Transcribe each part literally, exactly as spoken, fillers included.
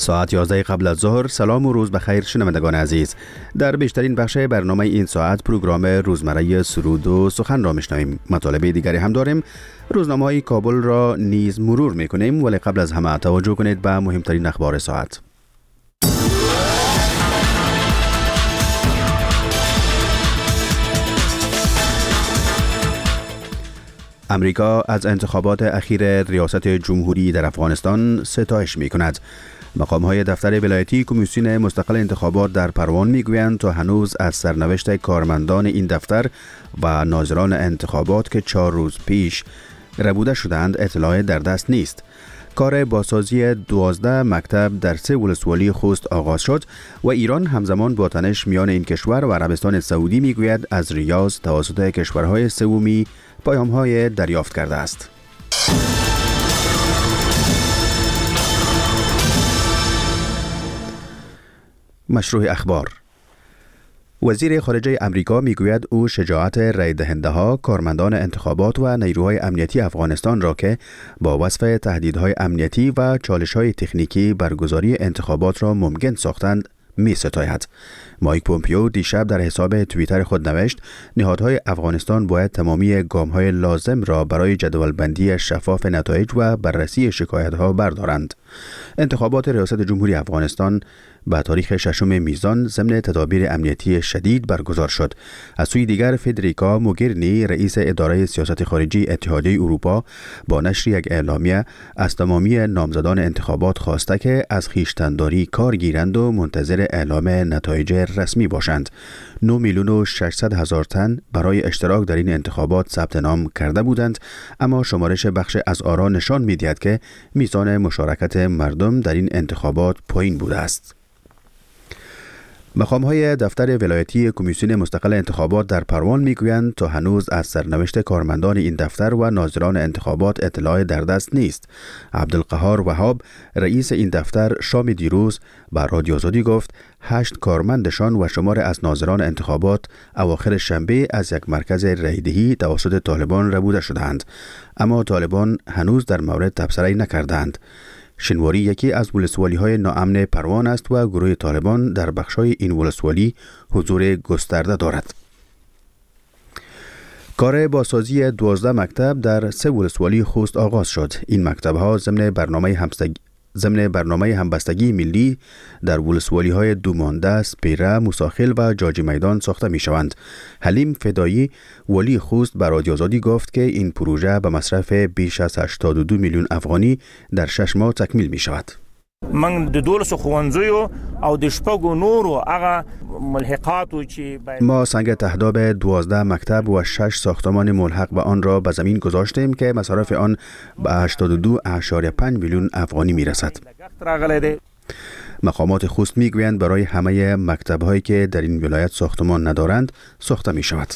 ساعت یازده قبل از ظهر. سلام و روز بخیر شنوندگان عزیز. در بیشترین بخش برنامه این ساعت پروگرام روزمره سرود و سخن را میشنویم. مطالب دیگری هم داریم. روزنامه‌های کابل را نیز مرور میکنیم، ولی قبل از همه توجه کنید به مهمترین اخبار ساعت. امریکا از انتخابات اخیر ریاست جمهوری در افغانستان ستایش می کند. مقام‌های دفتر ولایتی کمیسیون مستقل انتخابات در پروان می‌گویند تا هنوز از سرنوشت کارمندان این دفتر و ناظران انتخابات که چهار روز پیش ربوده شدند اطلاع در دست نیست. کار بازسازی دوازده مکتب در سه ولسوالی خوست آغاز شد و ایران همزمان با تنش میان این کشور و عربستان سعودی میگوید از ریاض توسط کشورهای سومی پیام‌های دریافت کرده است. مشروع اخبار. وزیر خارجه امریکا میگوید او شجاعت رای دهنده ها، کارمندان انتخابات و نیروهای امنیتی افغانستان را که با وصف تهدیدهای امنیتی و چالش‌های تکنیکی برگزاری انتخابات را ممکن ساختند می ستاید. مایک پومپیو دیشب در حساب توییتر خود نوشت نهادهای افغانستان باید تمامی گام‌های لازم را برای جدولبندی شفاف نتایج و بررسی شکایت‌ها بردارند. انتخابات ریاست جمهوری افغانستان به تاریخ ششم میزان ضمن تدابیر امنیتی شدید برگزار شد. از سوی دیگر فدریکا موگرینی رئیس اداره سیاست خارجی اتحادیه اروپا با نشر یک اعلامیه از تمامی نامزدان انتخابات خواسته که از خویشتن‌داری کار گیرند و منتظر اعلام نتایج رسمی باشند. نه میلیون و ششصد هزار تن برای اشتراک در این انتخابات ثبت نام کرده بودند، اما شمارش بخش از آرا نشان می‌دهد که میزان مشارکت مردم در این انتخابات پایین بوده است. مقام‌های دفتر ولایتی کمیسیون مستقل انتخابات در پروان میگویند تا هنوز از سرنوشت کارمندان این دفتر و ناظران انتخابات اطلاع در دست نیست. عبدالقهار وهاب رئیس این دفتر شام دیروز به رادیو آزادی گفت هشت کارمندشان و شمار از ناظران انتخابات اواخر شنبه از یک مرکز رایدهی توسط طالبان ربوده شدند، اما طالبان هنوز در مورد تبصره نکردند. شنواری یکی از ولسوالی های ناامن پروان است و گروه طالبان در بخشای این ولسوالی حضور گسترده دارد. کار بازسازی دوازده مکتب در سه ولسوالی خوست آغاز شد. این مکتب ها ضمن برنامه همبستگی ضمن برنامه همبستگی ملی در ولسوالی های دومانده، سپیره، موساخیل و جاجی میدان ساخته می شوند. حلیم فدایی ولی خوست به رادیو آزادی گفت که این پروژه به مصرف بیش از هشتاد و دو میلیون افغانی در شش ماه تکمیل می شود. من د دولسو خوانزیو او د شپږو نورو هغه ملحقاتو چې ما سنگ تهداب دوازده مکتب و شش ساختمان ملحق به آن را به زمین گذاشتیم که مصارف آن به هشتاد و دو اعشاریه پنج میلیون افغانی می رسد. مقامات خوست می گویند برای همه مکتب هایی که در این ولایت ساختمان ندارند ساخته می شود.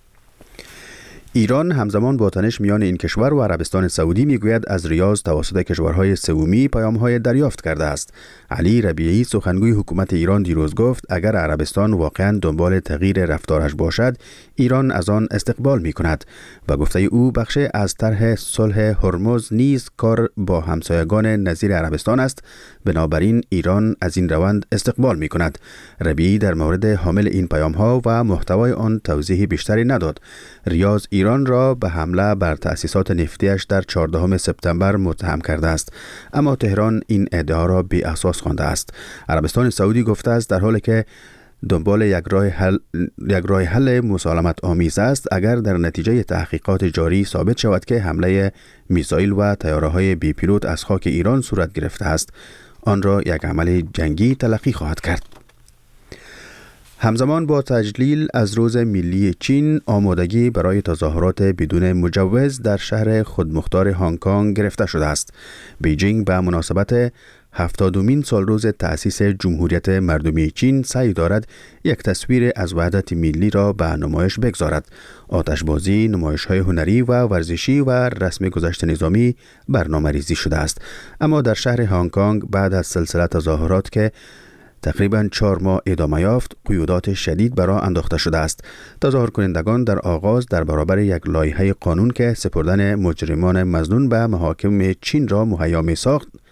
ایران همزمان با تنش میان این کشور و عربستان سعودی میگوید از ریاض توسط کشورهای سومی پیام‌های دریافت کرده است. علی ربیعی سخنگوی حکومت ایران دیروز گفت اگر عربستان واقعا دنبال تغییر رفتارش باشد ایران از آن استقبال میکند و گفته او بخش از طرح صلح هرمز نیز کار با همسایگان نظیر عربستان است، بنابراین ایران از این روند استقبال میکند. ربیعی در مورد حامل این پیام‌ها و محتوای آن توضیح بیشتری نداد. ریاض ایران را به حمله بر تأسیسات نفتیش در چهاردهم سپتامبر متهم کرده است، اما تهران این ادعا را بی اساس خوانده است. عربستان سعودی گفته است در حالی که دنبال یک راه حل یک راه حل مسالمت آمیز است اگر در نتیجه تحقیقات جاری ثابت شود که حمله میزایل و طیاره‌های بی پیلوت از خاک ایران صورت گرفته است، آن را یک عمل جنگی تلقی خواهد کرد. همزمان با تجلیل از روز ملی چین آمادگی برای تظاهرات بدون مجوز در شهر خودمختار هنگ کنگ گرفته شده است. بیجینگ به مناسبت هفتادمین سال روز تأسیس جمهوریت مردمی چین سعی دارد یک تصویر از وحدت ملی را به نمایش بگذارد. آتشبازی، نمایش‌های هنری و ورزشی و رسم گذشت نظامی برنامه‌ریزی شده است، اما در شهر هنگ کنگ بعد از سلسله تظاهرات که تقریباً چهار ماه ادامه یافت، قیودات شدید بر آن انداخته شده است. تظاهر کنندگان در آغاز در برابر یک لایحه قانون که سپردن مجرمان مظنون به محاکم چین را مهیا می ساخت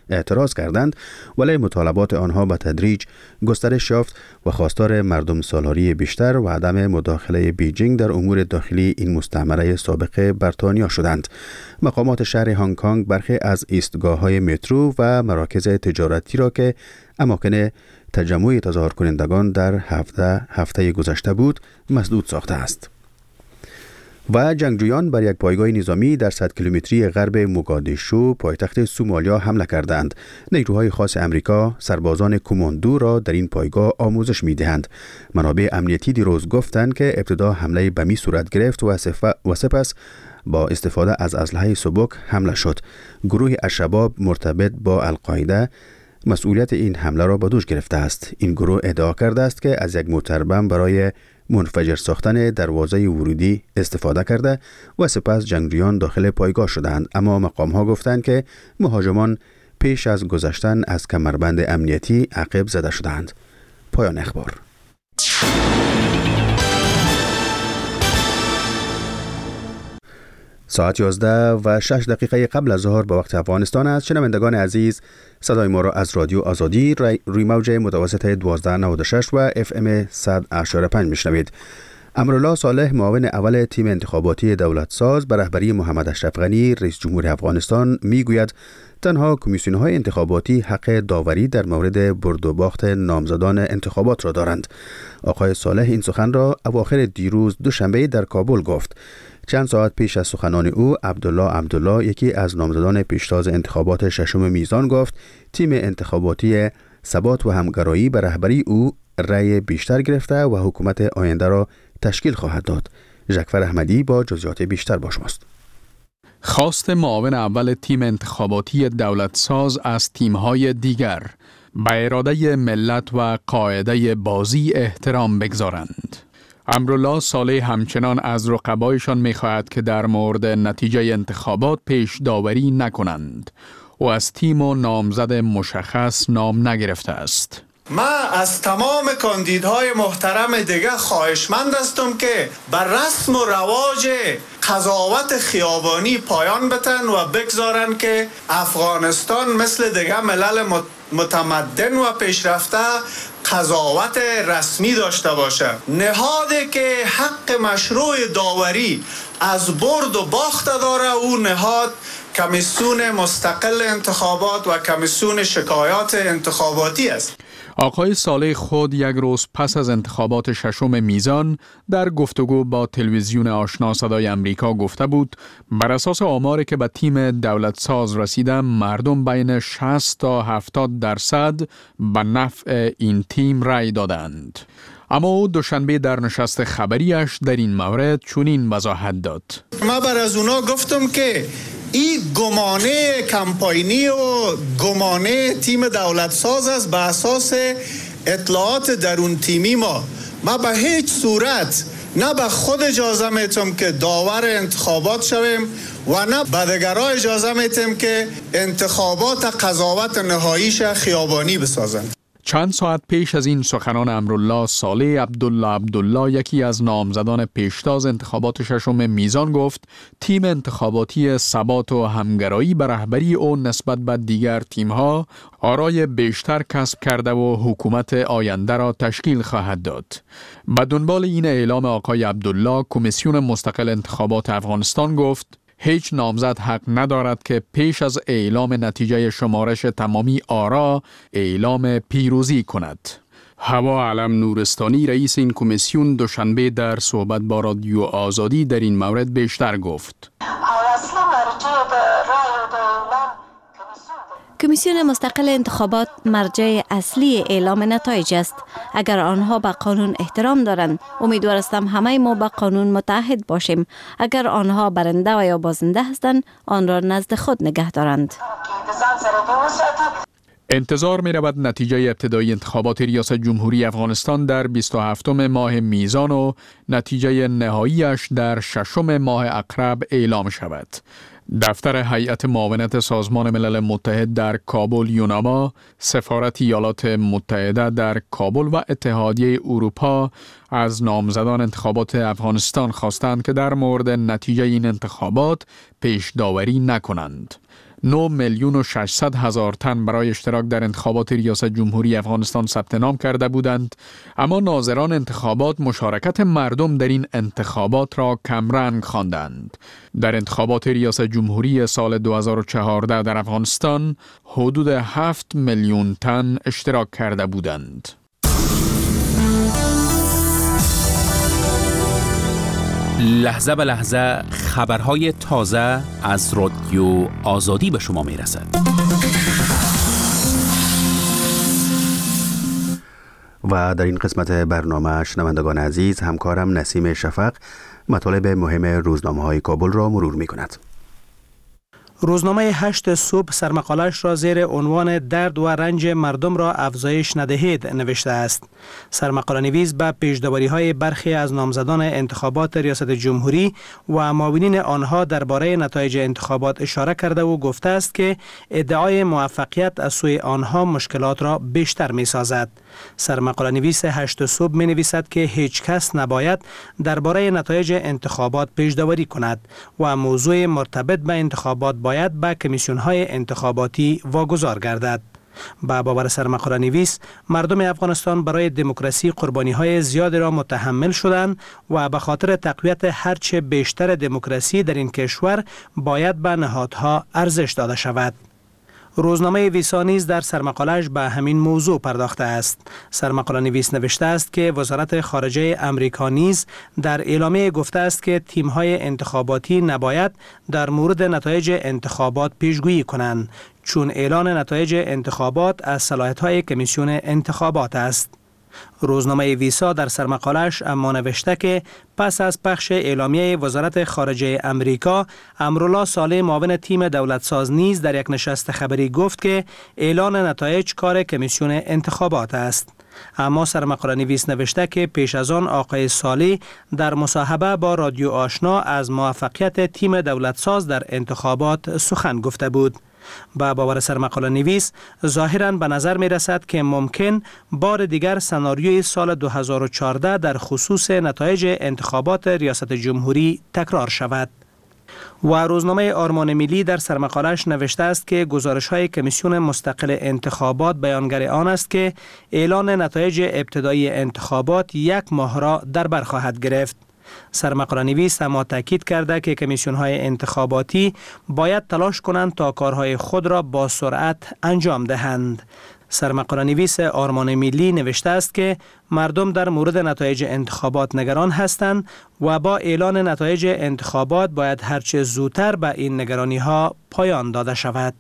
اعتراض کردند، ولی مطالبات آنها به تدریج گسترش یافت و خواستار مردم سالاری بیشتر و عدم مداخله بیجینگ در امور داخلی این مستعمره سابق بریتانیا شدند. مقامات شهر هنگ کنگ برخی از ایستگاه‌های مترو و مراکز تجارتی را که اماکن تجمع تظاهر کنندگان در هفته هفته گذشته بود مسدود ساخته است. و جنگجویان بر یک پایگاه نظامی در صد کیلومتری غرب موگادیشو پایتخت سومالیا حمله کردند. نیروهای خاص امریکا سربازان کماندو را در این پایگاه آموزش می‌دهند. منابع امنیتی دیروز گفتند که ابتدا حمله بمی صورت گرفت و, و سپس با استفاده از اسلحه سبک حمله شد. گروه الشباب مرتبط با القاعده مسئولیت این حمله را به دوش گرفته است. این گروه ادعا کرده است که از یک موتر بم برای منفجر ساختن دروازه ورودی استفاده کرده و سپس جنگجویان داخل پایگاه شدند، اما مقام ها گفتند که مهاجمان پیش از گذشتن از کمربند امنیتی عقب زده شدند. پایان اخبار. ساعت یازده و شش دقیقه قبل از ظهر به وقت افغانستان است. شنوندگان عزیز، صدای ما را از رادیو آزادی روی موج متوسط دوازده نود و شش و اف ام صد و هشتاد و پنج میشنوید. امرالله صالح، معاون اول تیم انتخاباتی دولت ساز به رهبری محمد اشرف غنی رئیس جمهور افغانستان میگوید تنها کمیسیون‌های انتخاباتی حق داوری در مورد برد و باخت نامزدان انتخابات را دارند. آقای صالح این سخن را اواخر دیروز دوشنبه در کابل گفت. چند ساعت پیش از سخنان او، عبدالله عبدالله، یکی از نامزدان پیشتاز انتخابات ششم میزان، گفت تیم انتخاباتی ثبات و همگرایی به رهبری او رأی بیشتر گرفته و حکومت آینده را تشکیل خواهد داد. ژکفر احمدی با جزئیات بیشتر با شماست. خواست معاون اول تیم انتخاباتی دولت ساز از تیم‌های دیگر به اراده ملت و قاعده بازی احترام بگذارند. امرالله صالح همچنان از رقبایشان می‌خواهد که در مورد نتیجه انتخابات پیش داوری نکنند و از تیم و نامزد مشخص نام نگرفته است. من از تمام کاندیدهای محترم دیگه خواهشمند هستم که بر رسم و رواج قضاوت خیابانی پایان بتن و بگذارن که افغانستان مثل دیگه ملل متمدن و پیشرفته قضاوت رسمی داشته باشه. نهادی که حق مشروع داوری از برد و باخت داره او نهاد کمیسیون مستقل انتخابات و کمیسیون شکایات انتخاباتی است. آقای صالح خود یک روز پس از انتخابات ششم میزان در گفتگو با تلویزیون آشنا صدای امریکا گفته بود بر اساس آماری که به تیم دولت ساز رسیده مردم بین شصت تا هفتاد درصد به نفع این تیم رأی دادند. اما او دوشنبه در نشست خبریش در این مورد چنین وضاحت داد. ما بر از اونا گفتم که این گمانه کمپاینی و گمانه تیم دولت ساز است به اساس اطلاعات درون تیمی ما. ما به هیچ صورت نه به خود اجازه میتم که داور انتخابات شویم و نه به دیگرها اجازه میتم که انتخابات قضاوت نهاییش خیابانی بسازند. چند ساعت پیش از این سخنان امرالله صالح، عبدالله عبدالله، یکی از نامزدان پیشتاز انتخابات ششم میزان، گفت تیم انتخاباتی ثبات و همگرایی به رهبری او نسبت به دیگر تیم‌ها آرای بیشتر کسب کرده و حکومت آینده را تشکیل خواهد داد. به دنبال این اعلام آقای عبدالله، کمیسیون مستقل انتخابات افغانستان گفت هیچ نامزد حق ندارد که پیش از اعلام نتیجه شمارش تمامی آرا اعلام پیروزی کند. هوا علم نورستانی، رئیس این کمیسیون، دوشنبه در صحبت با رادیو آزادی در این مورد بیشتر گفت. کمیسیون مستقل انتخابات مرجع اصلی اعلام نتایج است. اگر آنها به قانون احترام دارند، امیدوار هستم همه ما به قانون متحد باشیم. اگر آنها برنده و یا بازنده هستند، آن را نزد خود نگه دارند. انتظار می رود نتیجه ابتدایی انتخابات ریاست جمهوری افغانستان در بیست و هفتم ماه میزان و نتیجه نهاییش در ششم ماه عقرب اعلام شود. دفتر هیئت معاونت سازمان ملل متحد در کابل یوناما، سفارت ایالات متحده در کابل و اتحادیه اروپا از نامزدان انتخابات افغانستان خواستند که در مورد نتیجه این انتخابات پیش داوری نکنند. نه میلیون و ششصد هزار تن برای اشتراک در انتخابات ریاست جمهوری افغانستان ثبت نام کرده بودند، اما ناظران انتخابات مشارکت مردم در این انتخابات را کمرنگ خواندند. در انتخابات ریاست جمهوری سال دو هزار و چهارده در افغانستان حدود هفت میلیون تن اشتراک کرده بودند. لحظه به لحظه خبرهای تازه از رادیو آزادی به شما می رسد. و در این قسمت برنامه شنوندگان عزیز، همکارم نسیم شفق مطالب مهم روزنامه های کابل را مرور می کند. روزنامه هشت صبح سرمقالش را زیر عنوان درد و رنج مردم را افزایش ندهید نوشته است. سرمقاله نویس به پیش‌داوری های برخی از نامزدان انتخابات ریاست جمهوری و معاونین آنها درباره نتایج انتخابات اشاره کرده و گفته است که ادعای موفقیت از سوی آنها مشکلات را بیشتر می سازد. سرمقاله نویس هشت صبح می نویسد که هیچ کس نباید درباره نتایج انتخابات پیش‌داوری کند و موضوع مرتبط به انتخابات باید به کمیسیون‌های انتخاباتی واگذار گردد. با باور سرمقاله نویس، مردم افغانستان برای دموکراسی قربانی‌های زیادی را متحمل شدند و به خاطر تقویت هرچه بیشتر دموکراسی در این کشور باید به نهادها ارزش داده شود. روزنامه ویسا نیز در سرمقاله‌اش به همین موضوع پرداخته است. سرمقاله نویس نوشته است که وزارت خارجه امریکا نیز در اعلامیه گفته است که تیم‌های انتخاباتی نباید در مورد نتایج انتخابات پیشگویی کنند، چون اعلان نتایج انتخابات از صلاحیت‌های کمیسیون انتخابات است. روزنامه ویسا در سرمقاله‌اش اما نوشته که پس از پخش اعلامیه وزارت خارجه امریکا، امرالله صالح معاون تیم دولتساز نیز در یک نشست خبری گفت که اعلان نتایج کار کمیسیون انتخابات است. اما سرمقاله نویس نوشته که پیش از آن آقای صالح در مصاحبه با رادیو آشنا از موفقیت تیم دولتساز در انتخابات سخن گفته بود. با باور سرمقاله نویس، ظاهراً به نظر می رسد که ممکن بار دیگر سناریوی سال دو هزار و چهارده در خصوص نتایج انتخابات ریاست جمهوری تکرار شود. و روزنامه آرمان ملی در سرمقاله‌اش نوشته است که گزارش‌های کمیسیون مستقل انتخابات بیانگر آن است که اعلان نتایج ابتدایی انتخابات یک ماه را در بر خواهد گرفت. سرمقاله نویس اما تاکید کرده که کمیسیون‌های انتخاباتی باید تلاش کنند تا کارهای خود را با سرعت انجام دهند. سرمقاله نویس آرمان ملی نوشته است که مردم در مورد نتایج انتخابات نگران هستند و با اعلان نتایج انتخابات باید هرچه زودتر به این نگرانی‌ها پایان داده شود.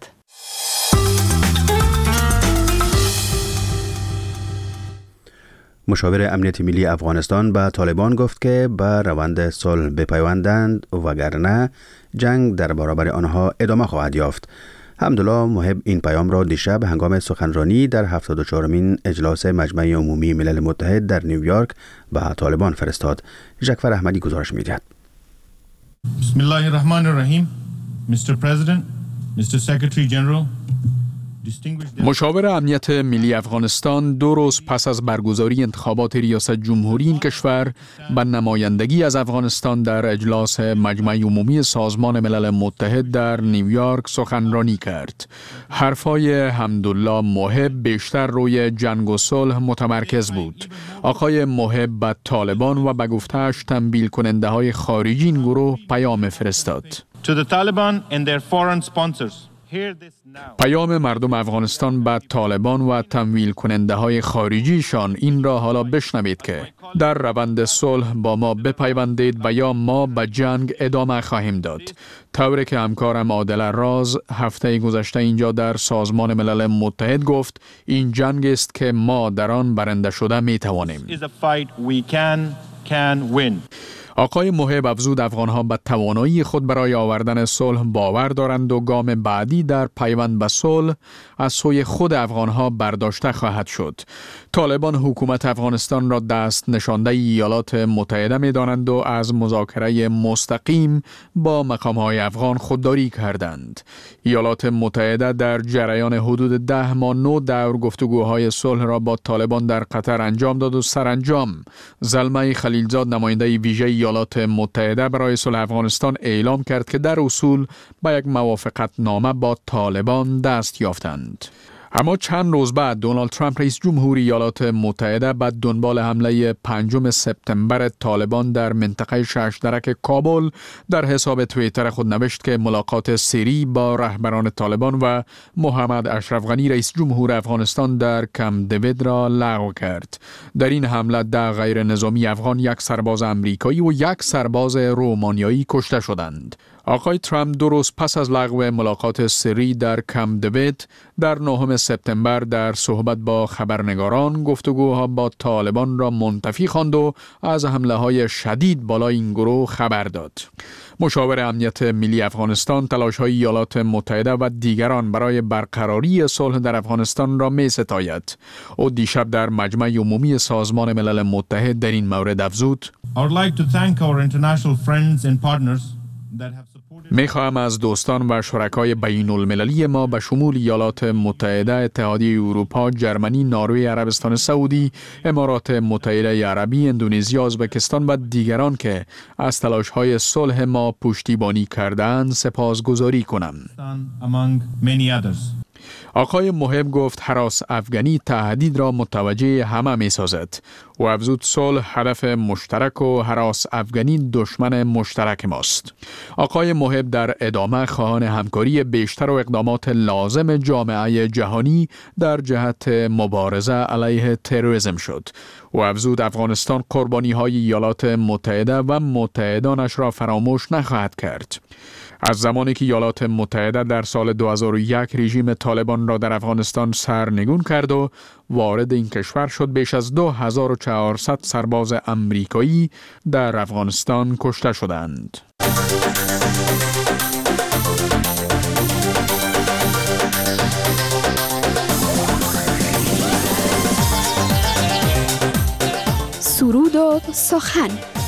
مشاور امنیت ملی افغانستان به طالبان گفت که به روند صلح بپیوندند وگرنه جنگ در برابر آنها ادامه خواهد یافت. حمدالله محب این پیام را دیشب هنگام سخنرانی در هفتاد و چهارمین اجلاس مجمع عمومی ملل متحد در نیویورک به طالبان فرستاد. جعفر احمدی گزارش می‌دهد. بسم الله الرحمن الرحیم. میستر پرزیدنت، میستر سکرتری جنرال، مشاور امنیت ملی افغانستان دو روز پس از برگزاری انتخابات ریاست جمهوری این کشور به نمایندگی از افغانستان در اجلاس مجمع عمومی سازمان ملل متحد در نیویورک سخنرانی کرد. حرفای حمدالله محب بیشتر روی جنگ و صلح متمرکز بود. آقای محب به طالبان و به گفته‌اش تنبیه کننده های خارجی این گروه پیام فرستاد. To the Taliban and their foreign sponsors. پیام مردم افغانستان به طالبان و تمویل کننده های خارجیشان این را حالا بشنوید که در روند صلح با ما بپیوندید و یا ما به جنگ ادامه خواهیم داد. طوری که همکارم عادل راز هفته گذشته اینجا در سازمان ملل متحد گفت، این جنگ است که ما در آن برنده شده می توانیم. آقای محب افزود افغانها به توانایی خود برای آوردن صلح باور دارند و گام بعدی در پیوند به صلح از سوی خود افغانها برداشته خواهد شد. طالبان حکومت افغانستان را دست نشانده ایالات متحده می دانند و از مذاکره مستقیم با مقام‌های افغان خودداری کردند. ایالات متحده در جریان حدود ده ماه نو دور گفتگوهای صلح را با طالبان در قطر انجام داد و سرانجام زلمه خلیلزاد نماینده ویژه ایالات متحده برای صلح افغانستان اعلام کرد که در اصول به یک موافقت نامه با طالبان دست یافتند. اما چند روز بعد دونالد ترامپ رئیس جمهور ایالات متحده بعد دنبال حمله پنجم سپتامبر طالبان در منطقه شش درک کابل در حساب توییتر خود نوشت که ملاقات سری با رهبران طالبان و محمد اشرف غنی رئیس جمهور افغانستان در کمپ دیوید را لغو کرد. در این حمله ده غیر نظامی افغان، یک سرباز امریکایی و یک سرباز رومانیایی کشته شدند. آقای ترامپ دو روز پس از لغو ملاقات سری در کمپ دیوید در نهم سپتامبر در صحبت با خبرنگاران گفتگوها با طالبان را منتفی خواند و از حمله های شدید بالای این گروه خبر داد. مشاور امنیت ملی افغانستان تلاش‌های ایالات متحده و دیگران برای برقراری صلح در افغانستان را می‌ستاید. او دیشب در مجمع عمومی سازمان ملل متحد در این مورد افزود: I would like to thank our international friends and partners that have می خواهم از دوستان و شرکای بین المللی ما به شمول ایالات متحده، اتحادیه اروپا، جرمنی، نروژ، عربستان سعودی، امارات متحده عربی، اندونزیا، ازبکستان و دیگران که از تلاش‌های صلح ما پشتیبانی کردند سپاسگزاری کنم. among many others. آقای محب گفت هراس افغانی تهدید را متوجه همه می سازد و افزود صلح هدف مشترک و هراس افغانی دشمن مشترک ماست. آقای محب در ادامه خواهان همکاری بیشتر و اقدامات لازم جامعه جهانی در جهت مبارزه علیه تروریسم شد و افزود افغانستان قربانی های ایالات متحده و متحدانش را فراموش نخواهد کرد. از زمانی که ایالات متحده در سال دو هزار و یک رژیم طالبان را در افغانستان سرنگون کرد و وارد این کشور شد، بیش از دو هزار و چهارصد سرباز امریکایی در افغانستان کشته شدند. سرود و سخن.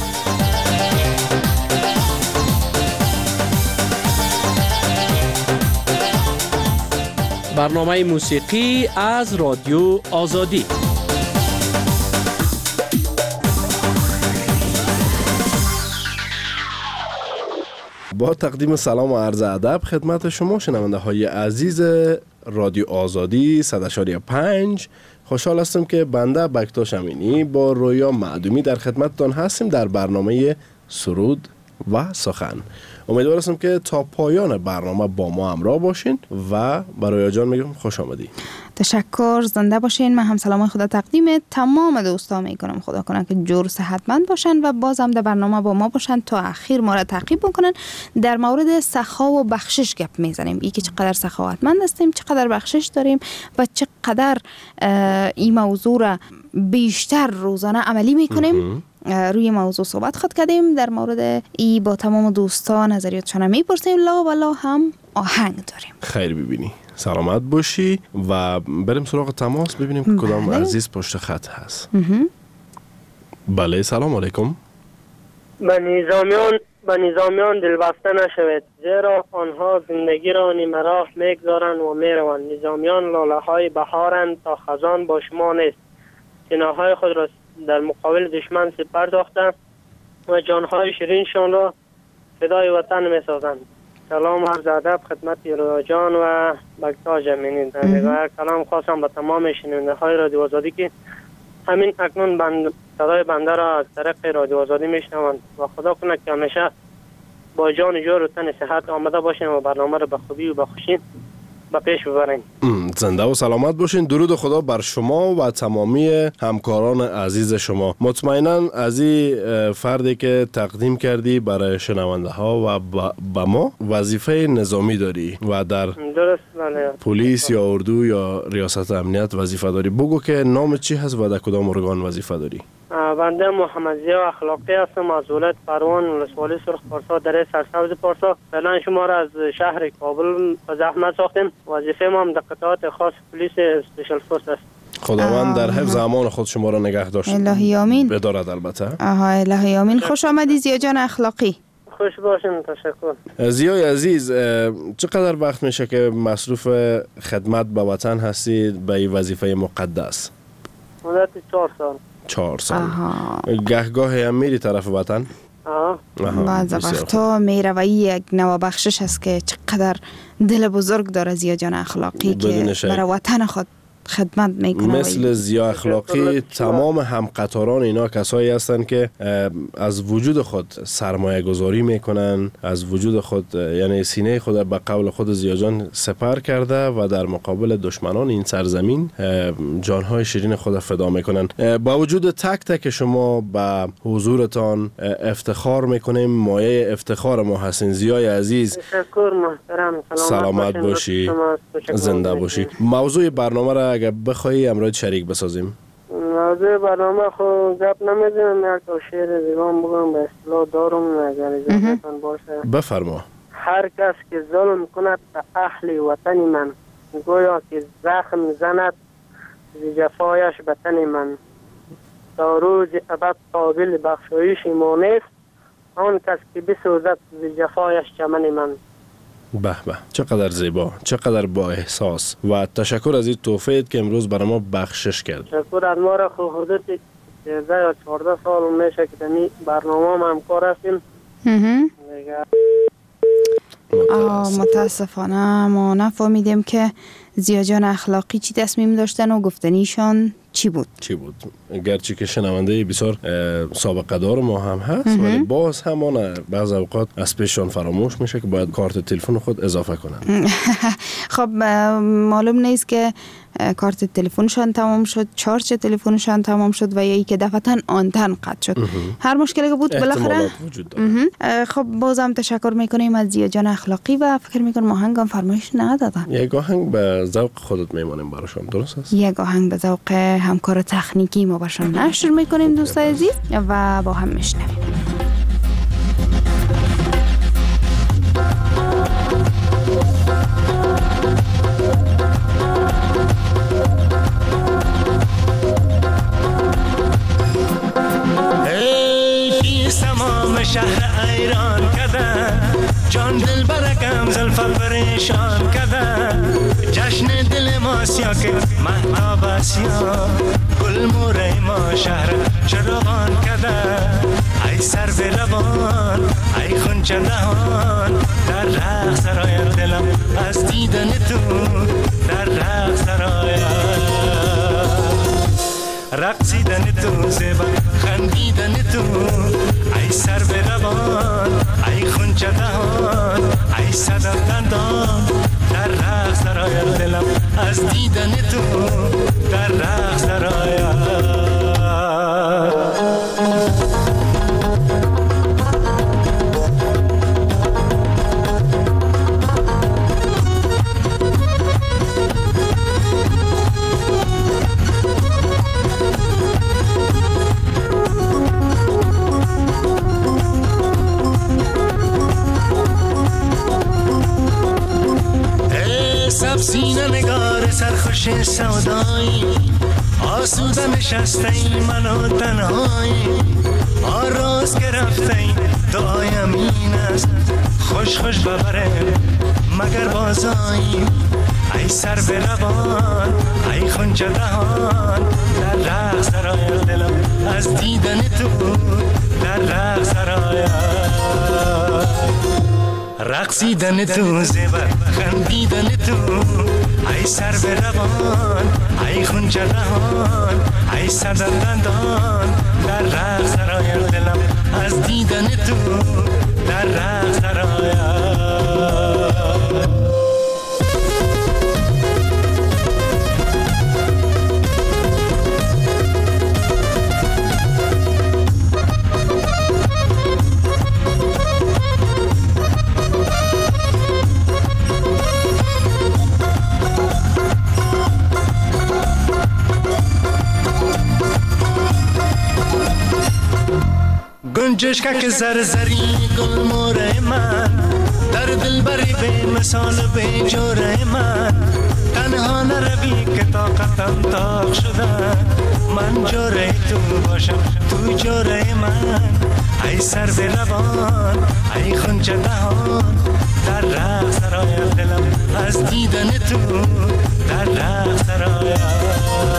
برنامه موسیقی از رادیو آزادی. با تقدیم سلام و عرض ادب خدمت شما شنونده های عزیز رادیو آزادی صد و شش و پنج، خوشحال هستم که بنده بکتاش امینی با رویا معدومی در خدمتتان هستیم در برنامه سرود و سخن. امیدوار هستم که تا پایان برنامه با ما همراه باشین و برای جان میگم خوش آمدی. تشکر، زنده باشین. من هم سلام خدا تقدیم تمام دوستان میکنم. خدا کنه که جور صحتمند باشن و باز هم در برنامه با ما باشن تا اخیر ما را تعقیب بکنن. در مورد سخا و بخشش گپ میزنیم، ای که چقدر سخاوتمند هستیم، چقدر بخشش داریم و چقدر این موضوع را بیشتر روزانه عملی میکنیم. روی موضوع صحبت خود کردیم. در مورد ای با تمام دوستان نظریاتشان میپرسیم. لا و لا هم آهنگ داریم. خیر ببینی، سلامت باشی و بریم سراغ تماس ببینیم که کدام عزیز پشت خط هست. بله، سلام علیکم. به نظامیان به نظامیان دلبسته نشوید، زیرا آنها زندگی را نیمه راه میگذارند و میروند. نظامیان لاله های بهارند تا خزان با شما نیست. سینه‌های خود را در مقابل دشمن سپرداختند و جانهای شیرینشان را فدای وطن میسازند. سلام عرض ادب خدمت رویا جان و بکتاش امینی. و کلام خواستم به تمام شنونده های رادیو آزادی که همین اکنون بند صدای بنده را از طریق رادیو آزادی میشنوند و خدا کنه که همیشه با جان جور و تن صحت آمده باشین و برنامه را به خوبی و به خوشی به پیش ببرین. زنده و سلامت باشین. درود خدا بر شما و تمامی همکاران عزیز شما. مطمئنا از این فردی که تقدیم کردی برای شنونده ها و با ما وظیفه نظامی داری و در پلیس یا اردو یا ریاست امنیت وظیفه داری. بگو که نام چی هست و در کدام ارگان وظیفه داری؟ بنده محمد ضیا اخلاقی هستم از ولایت پروان ولسوالی سرخ پارسا در سرسبز پارسا. فعلا شما را از شهر کابل به زحمت ساختیم. وظیفه ما هم در قطعات خاص پلیس اسپیشال فورس است. خداوند در حفظ امان خود شما را نگه داشت. الهی آمین. بدارد البته. آها الهی آمین. خوش آمدی ضیا جان اخلاقی. خوش باشین. تشکر. ضیای عزیز، چقدر وقت میشه که مصروف خدمت به وطن هستید به این وظیفه مقدس؟ مدت چهار سال. چهار سال. گهگاه هم میری طرف وطن؟ ها. بعض وقتا میروی یک نوع بخشش است که چقدر دل بزرگ داره زیا جان اخلاقی که برای وطن خود خدمت میکنه. مثل زیا اخلاقی تمام هم قطاران اینا کسایی هستند که از وجود خود سرمایه گذاری میکنن، از وجود خود یعنی سینه خود به قول خود زیا جان سپر کرده و در مقابل دشمنان این سرزمین جانهای شیرین خود فدا میکنن. با وجود تک تک شما به حضورتان افتخار میکنیم، مایه افتخار ما هستین زیای عزیز. تشکر محترم. سلامت باشی، زنده باشی. موضوع برنامه را اگر بخوایی امروز شریک بسازیم. موضوع برنامه خو گپ نمیدونم، یک تا شعر زیبان بگم به اصطلاح دارم اگر اجازهتان باشه. بفرما. هر کس که ظلم کند به اهل وطن من، گویا که زخم زند ز جفایش به تن من. تا روز ابد قابل بخشایش ما نیست، آن کس که بسوزد ز جفایش چمن من. به به، چقدر زیبا، چقدر با احساس و تشکر از این تحفه که امروز برای ما بخشش کرد. تشکر از ما را. حدود سیزده یا چهارده سال میشه که دمی برنامه هم همکار هستیم. متاسفانه ما نفهمیدیم که زیا جان اخلاقی چی تصمیم داشتن و گفتنیشان چی بود؟ چی بود؟ گرچه که شنونده بسیار سابقه دار ما هم هست ولی باز همان بعض اوقات از پیششان فراموش میشه که باید کارت تلفن خود اضافه کنن. خب معلوم نیست که کارت تلفنشان تمام شد، چارج تلفنشان تمام شد و یا ای که دفعتاً آنتن قطع شد. هر مشکلی که بود بالاخره وجود داره. خب بازم تشکر میکنیم از زیا جان اخلاقی و فکر میکنم آهنگ هم فرمایش ندادن. یک آهنگ به ذوق خودت میمونیم براشون، درست است؟ یک آهنگ به ذوق همکار تکنیکی ما براشون نشر میکنیم دوستای عزیز و با هم میشنویم. شهر ایران کده جان دل برکم زلف پریشان کده جشن دل ما سیا که مهتاب اسیا گل موره ما شهر چراغان کده ای سر به روان ای خونچه دهان در رخ سرای دلم از دیدن تو در رخ سرای رقصیدن تو زیبا خندیدن تو ای سر به روان ای خونچه دهان ای صدف دندان در رقص سرای دلم از دیدن تو در رقص سرای سینه نگار سرخوش سودایی آسوده نشسته ای منو تنهایی آراز گرفته ای دعایم این است خوش خوش ببره مگر بازایی ای سر به روان ای خونچه دهان در رقص سرای دلم از دیدن تو در رقص سرای رقصیدن تو زیبر خندیدن تو ای سر به روان ای خونچه دهان ای صدر دندان در رقص سرای دلم از دیدن تو در رقص سرای گنجشکه که زرزری گل موره من در دل بری به مثال به جوره من تنها نروی که طاقتم تاق شده من جوره تو باشم تو جوره من ای سر به روان ای خونچه دهان در رقص سرای دلم از دیدن تو در رقص سرای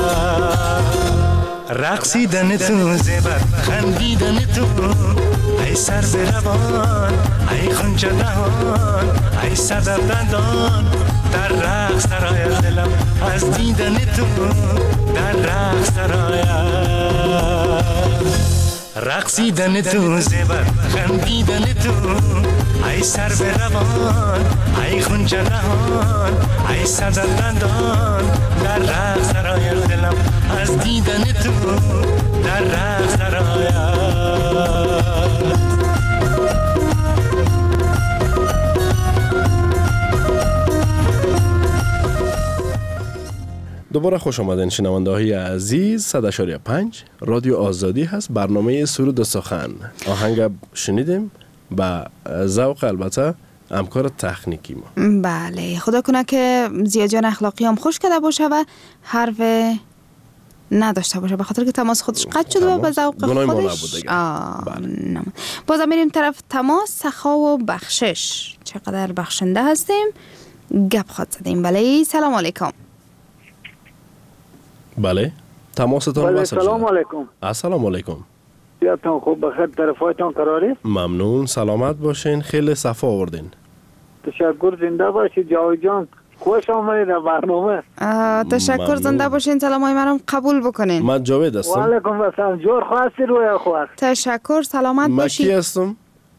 رقصیدن تو زیبر خندیدن تو ای ای سر بروان ای خونچه دهان ای صدف دندان در رقص درآید دلم از دیدن تو در رقص درآید رقصیدن تو زیبر خندیدن تو ای سر بروان ای خونچه دهان ای صدف دندان در رقص درآید دلم از دیدن تو در رقص درآید. دوباره خوش آمدین شنونده های عزیز. صد و شش و پنج رادیو آزادی هست، برنامه سرود و سخن. آهنگ شنیدیم با ذوق البته همکار تکنیکی ما. بله، خدا کنه که زیا جان اخلاقی هم خوش کرده باشه و حرف نداشته باشه، به خاطر که تماس خودش قطع شده و به ذوق خودش بله. بازم میریم طرف تماس. سخا و بخشش چقدر بخشنده هستیم، گپ خود زدیم. بله سلام علیکم. بله تماستان بله وصل سلام علیکم. السلام علیکم. یادتون خوب بخیر، طرفایتان قراری؟ ممنون، سلامت باشین، خیلی صفا آوردین. تشکر، زنده باشید جاوید جان، خوش آمدید در برنامه. تشکر، زنده باشین، سلامای منم قبول بکنین. من جاوید هستم. و علیکم السلام. جور خواستی روی خواست. تشکر، سلامت باشید. من کی هستم؟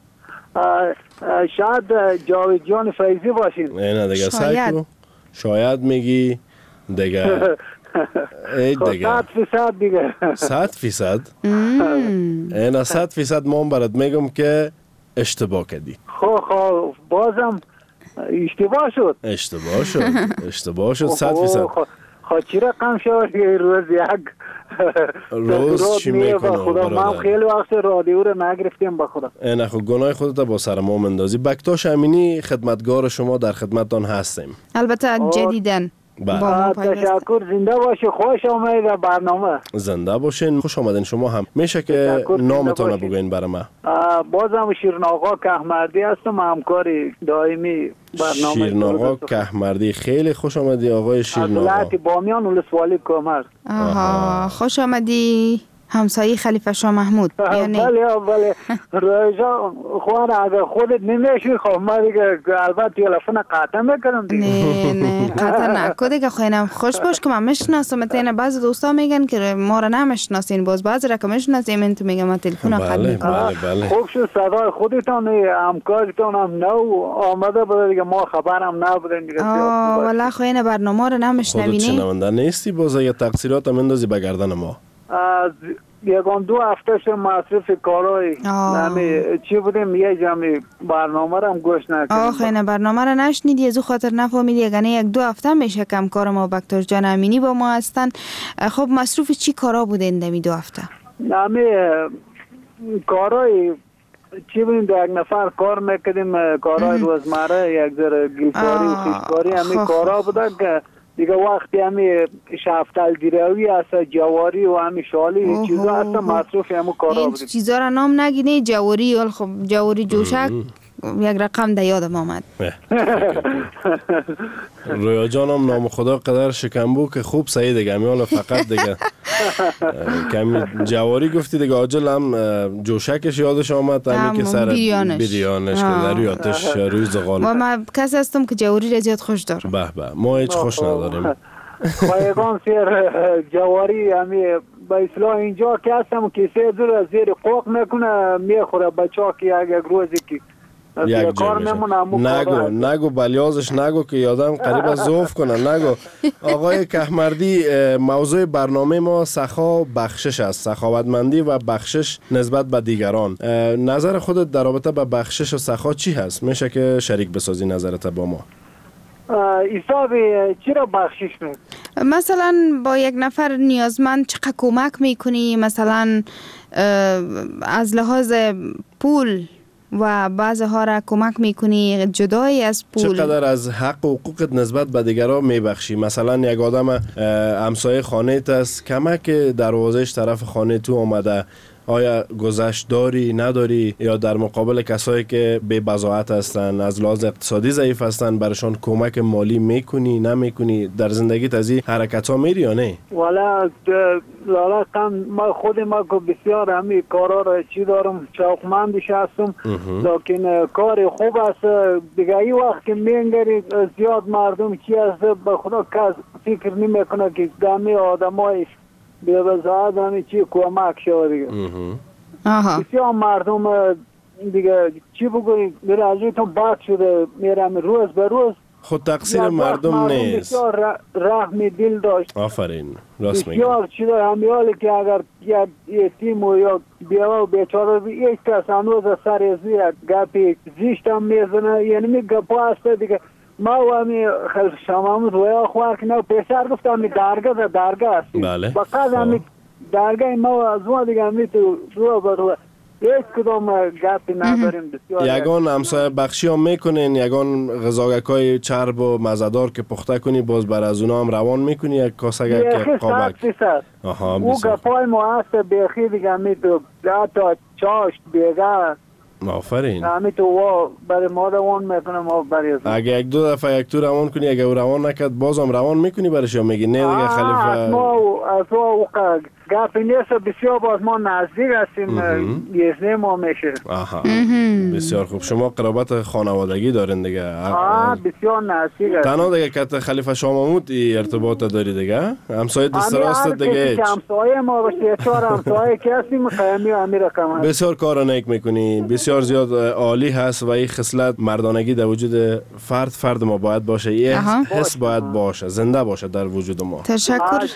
شاید جاوید جان فیضی باشین. نه دیگه سعی شاید میگی دیگه ای دیگه صد فیصد دیگه صد فیصد اینا صد فیصد ما برات میگم که اشتباه کردی. خب خب بازم اشتباه شد اشتباه شد اشتباه شد صد فیصد. خب چی رقم شد روز یک روز چی میکنه خدا؟ من خیلی وقت رادیو رو نگرفتیم به خدا. اینا خب گناه خودت با سر ما مندازی. بکتاش امینی خدمتگار شما در خدمتتان هستیم. البته جدیدن تشکر، زنده باشی، خوش آمدید در برنامه. زنده باشین، خوش آمدین شما هم. میشه که نامتان بگوین برای ما؟ بازم شیرین آقا کهمردی هستم، همکاری دائمی برنامه. شیرین آقا کهمردی، خیلی خوش آمدی آقای شیرین آقا. از بامیان ولسوالی کمر. آها خوش آمدی همسایه خلیفه شاه محمود. یعنی بله بله رجا خوان اگر خودت نمیشی خب ما دیگه البته تلفن قطع میکنم دیگه. نه نه قطع نکو دیگه. خواهینم خوش باش که من میشناسم تینا. بعضی دوستا میگن که ما رو نمیشناسین، باز بعضی را که میشناسیم این تو میگم من تلفن قطع میکنم. خوب شد صدای خودتان همکارتان هم نو آمده بود دیگه، ما خبرم نبودیم دیگه. آه والله خواهین برنامه رو نمیشنوینی. خودت شنونده نیستی، باز یه تقصیرات هم اندازی به گردن ما. از یکان دو هفته شد مصرف کارهای نمی چی بودیم یه جمعی برنامه رو هم گوش نکردیم. آخه نه برنامه رو نشنیدی، از او خاطر نفهمیدی. یعنی یک دو هفته میشه کم کار ما بکتاش جان امینی با ما هستن. خب مصروف چی کارا بودین دمی دو هفته؟ نمی کارهای چی بودیم، دو یک نفر کار میکردیم، کارهای روزمره، یک ذره گلکاری و خیشکاری همین کارا بوده که دیگه وقتی همی شفتل دیروی هست، جواری و همی شالی چیزا هست، مصروف همو کارا بودیم. این چیزا را نام نگینه. جواری ولی خب جواری جوشک یک رقم ده یادم آمد. رویا جانم نام خدا قدر شکمبو که خوب سعی دیگه همی حالا فقط دیگه کمی جواری گفتی دیگه آجل هم جوشکش یادش آمد همی که سر بیریانش که در روی آتش روی زغال. و من کسی هستم که جواری را زیاد خوش دارم. به به ما هیچ خوش نداریم. خواهیگان سیر جواری همی با اصلاح اینجا که هستم که سه دور زیر قوق میکنه میخوره بچه ها که یک یک روزی که یک جا نگو نگو بلیازش نگو که یادم قریب از زوف کنن. نگو آقای کهمردی، موضوع برنامه ما سخا و بخشش است، سخاوتمندی و بخشش نسبت به دیگران. نظر خودت در رابطه با بخشش و سخا چی هست؟ میشه که شریک بسازی نظرت با ما؟ حسابی چی را بخشش میکنی؟ مثلا با یک نفر نیازمند چقدر کمک میکنی؟ مثلا از لحاظ پول و بعضی ها را کمک میکنی جدای از پول؟ چقدر از حق و حقوقت نسبت به دیگران میبخشی؟ مثلا یک آدم همسایه خانه است، کمک دروازهش طرف خانه تو آمده آیا گذشت داری نداری، یا در مقابل کسایی که بی بضاعت هستن، از لحاظ اقتصادی ضعیف هستن، برشان کمک مالی میکنی نمیکنی؟ در زندگیت از این حرکت ها میری یا نه؟ والا لالا کم ما خود ما که بسیار همی کارا را چی دارم، شوقمندش هستم، لیکن کار خوب است دیگه. ای وقت که میانگری زیاد مردم چی است به خدا کس فکر نمیکنه که دمی آدم های بی بضاعت همی چی کمک شود دیگه. بسیار مردم دیگه چی بگوی میره از ایتون باد شده، میره روز به روز. خود تقصیر مردم نیست. بسیار رحم دل داشت. آفرین، راست میگی. بسیار چیز همیالی که اگر یک یتیم و یا بیوه و بیچاره بی یک کس هنوز سر ازوی گپی زیشت هم میزنه، یعنی می گپا هسته دیگه. ما و همی شمامون رویا خواه که نو پیسر گفت همی درگاه در درگاه هستی. بله. بقید همی درگاه ما از ما دیگه همی تو رو برو یک کدام گپی نداریم. یگان همسایه بخشی هم میکنین، یگان غذاگکای چرب و مزدار که پخته کنی باز بر از اونا هم روان میکنی یک کاسه که قابک؟ آها او گپای ما هست بیخی دیگه همی تو تا چاشت بیگه. آفرین. همی تو وا برای ما روان میکنه ما برای اگه یک دو دفعه یک تو روان کنی، اگه او روان نکد باز هم روان میکنی برش یا میگی نه دیگه خلیفه؟ از ما از او گپی نیست، بسیار باز ما نزدیک هستیم، یزنه ما میشه. آها بسیار خوب. شما قرابت خانوادگی دارین دیگه؟ آه بسیار نزدیک هستیم. تنها دیگه که خلیفه شاه محمود ارتباط داری دیگه؟ همسایه دست راست دیگه هیچ؟ همسایه ما باشه چهار همسایه که هستیم خیمی و امیر رقم. بسیار کار نیک میکنی، بسیار زیاد عالی هست و این خصلت مردانگی در وجود فرد فرد ما باید باشه، این حس باید باشه، زنده باشه در وجود ما. تشکر.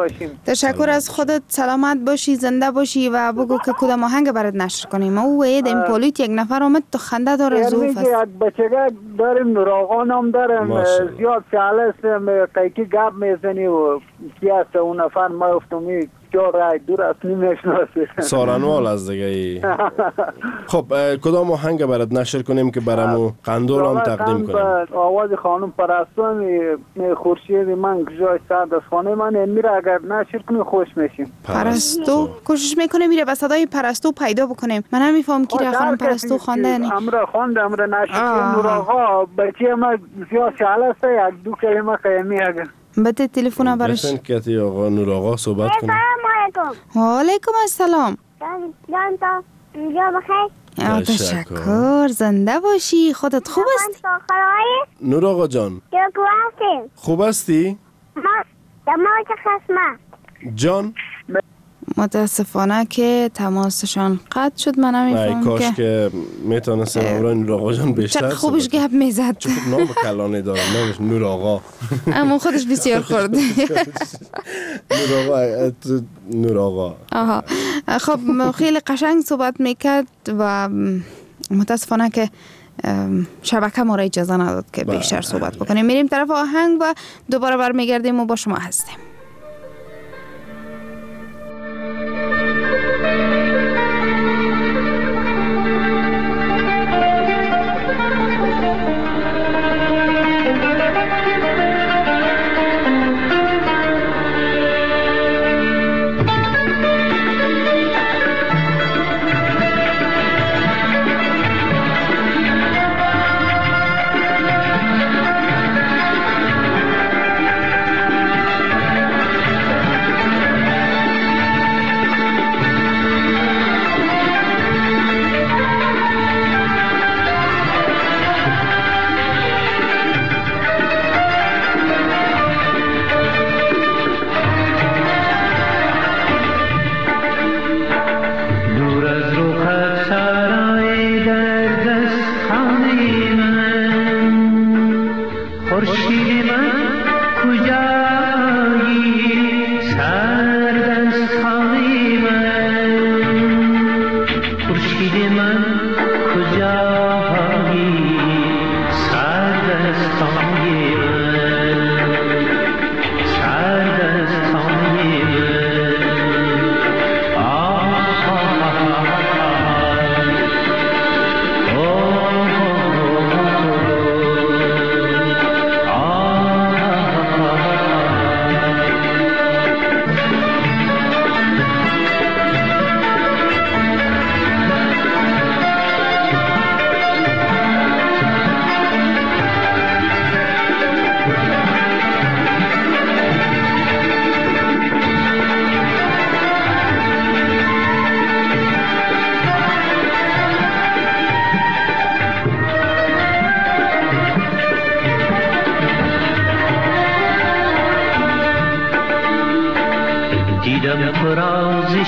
تشکر از خودت، سلامت باشی، زنده باشی و بگو که کدام آهنگ برات نشر کنیم. او وید این پولیت یک نفر اومد تو خنده داره زوف است. یک بچگه داریم، نوراغان هم داریم، زیاد ساله است قیقی گپ میزنی و کی است اون نفر ما افتومی چهار رای دور است نمیشناسه. سارنوال از دیگه ای. خب کدام آهنگ برات نشر کنیم که برامو قندول هم تقدیم کنیم؟ آواز خانم پرستو می خورشید من جای سرد از خانه من میره، اگر نشر کنیم خوش میشیم. پرستو کوشش میکنه میره و صدای پرستو پیدا بکنیم. من نمیفهم کی را خانم پرستو خوانده نی. امر خوانده امر نشر نور آقا بچه ما زیاد شعله است، یک دو کلمه قیمی اگر بده تلفن برش. بسن کتی آقا نور آقا صحبت کنه. و علیکم السلام. جان تا اینجا بخیر. تشکر، زنده باشی. خودت خوب است؟ نور آقا جان خوب هستی؟ ما چه خسمه جان متاسفانه که تماسشان قطع شد. من نمیفهم کاش که, که میتونستم امرای نور آقا جان بیشتر چک خوبش گپ میزد. چه خوب نام کلانی دارم، نامش نور آقا. اما خودش بسیار خورد. نور آقا نور آقا. آها خب خیلی قشنگ صحبت میکرد و متاسفانه که شبکه ما را اجازه نداد که بیشتر صحبت بکنیم. میریم طرف آهنگ و دوباره برمیگردیم و با شما هستیم.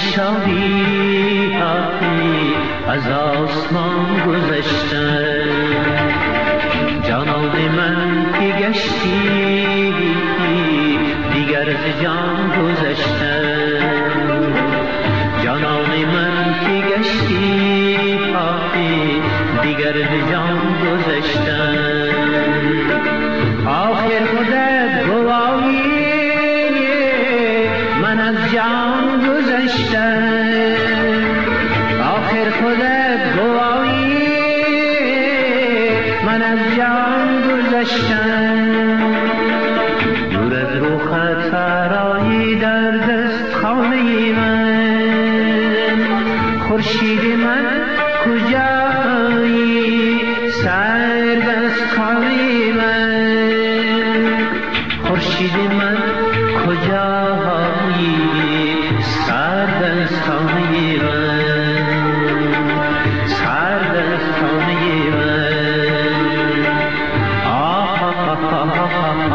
شادی هایی از آسمان گذشتن، جانان من که گشتی دیگر ز جان گذشتن، جانان من که گشتی دیگر ز جان گذشتن. آخر خودت گواهی من از جان گذشتن، آخر خودت گواهی من از جان گذشتن. دور از روخت سرایی در دست خانه من، خورشید من کجایی سر دست خانه من، خورشید من کجایی سر دست خانه من، سر دست خانه من. آه آه آه آه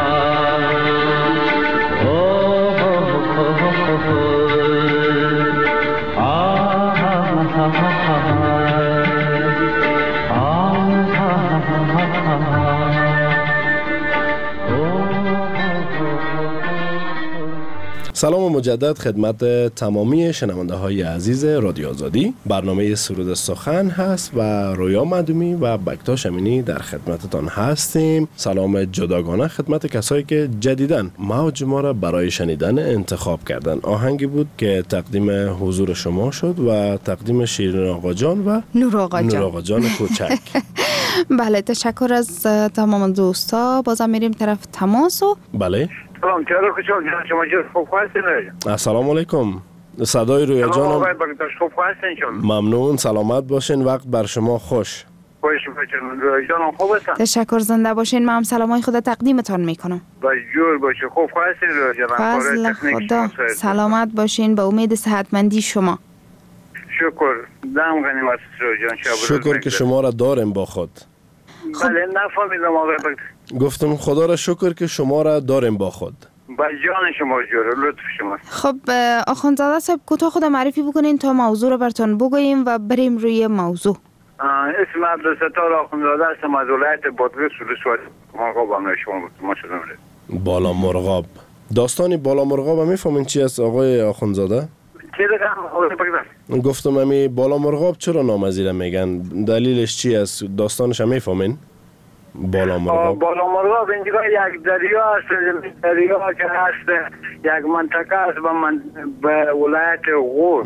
سلام مجدد خدمت تمامی شنونده های عزیز رادیو آزادی. برنامه سرود سخن هست و رویا مدومی و بکتاش امینی در خدمتتان هستیم. سلام جداگانه خدمت کسایی که جدیدن موج ما را برای شنیدن انتخاب کردن. آهنگی بود که تقدیم حضور شما شد و تقدیم شیرین آقا جان و نور آقا جان, نور آقا جان کوچک. بله تشکر از تمام دوستا. بازم میریم طرف تماسو. بله سلام، چرا خوشحال شما جو خوب هستین؟ السلام علیکم. صدای رویا جانم. آقای بکتاش خوب هستین شما؟ ممنون، سلامت باشین. وقت بر شما خوش. خوش باشین. رویا جانم خوب هستن؟ تشکر، زنده باشین. من هم سلامای خود تقدیمتان میکنم. با جور باشه. خوب هستین رویا جانم؟ فضل خدا. سلامت باشین به امید صحتمندی شما. شکر. دم غنیمت رویا جان. شکر که شما را داریم با خود. بله نفهمیدم آقای بکتاش. گفتم خدا را شکر که شما را داریم با خود. با جان شما جور، لطف شما. خب آخوندزاده صاحب کوتاه خود معرفی بکنین تا موضوع رو براتون بگوییم و بریم روی موضوع. اسم عبدالستار آخوندزاده هستم از ولایت بادغیس ولسوالی مرغاب. هم شما ما شدم بالا مرغاب. داستانی بالا مرغاب میفهمین چی است آقای آخوندزاده؟ چی دیگه؟ گفتم امی بالا مرغاب چرا نامزیره میگن؟ دلیلش چی است؟ داستانش هم میفهمین؟ بالا مرغاب بالا مرغاب اینجا یک دریا است. دریا که هست یک منطقه است به من به ولایت غور.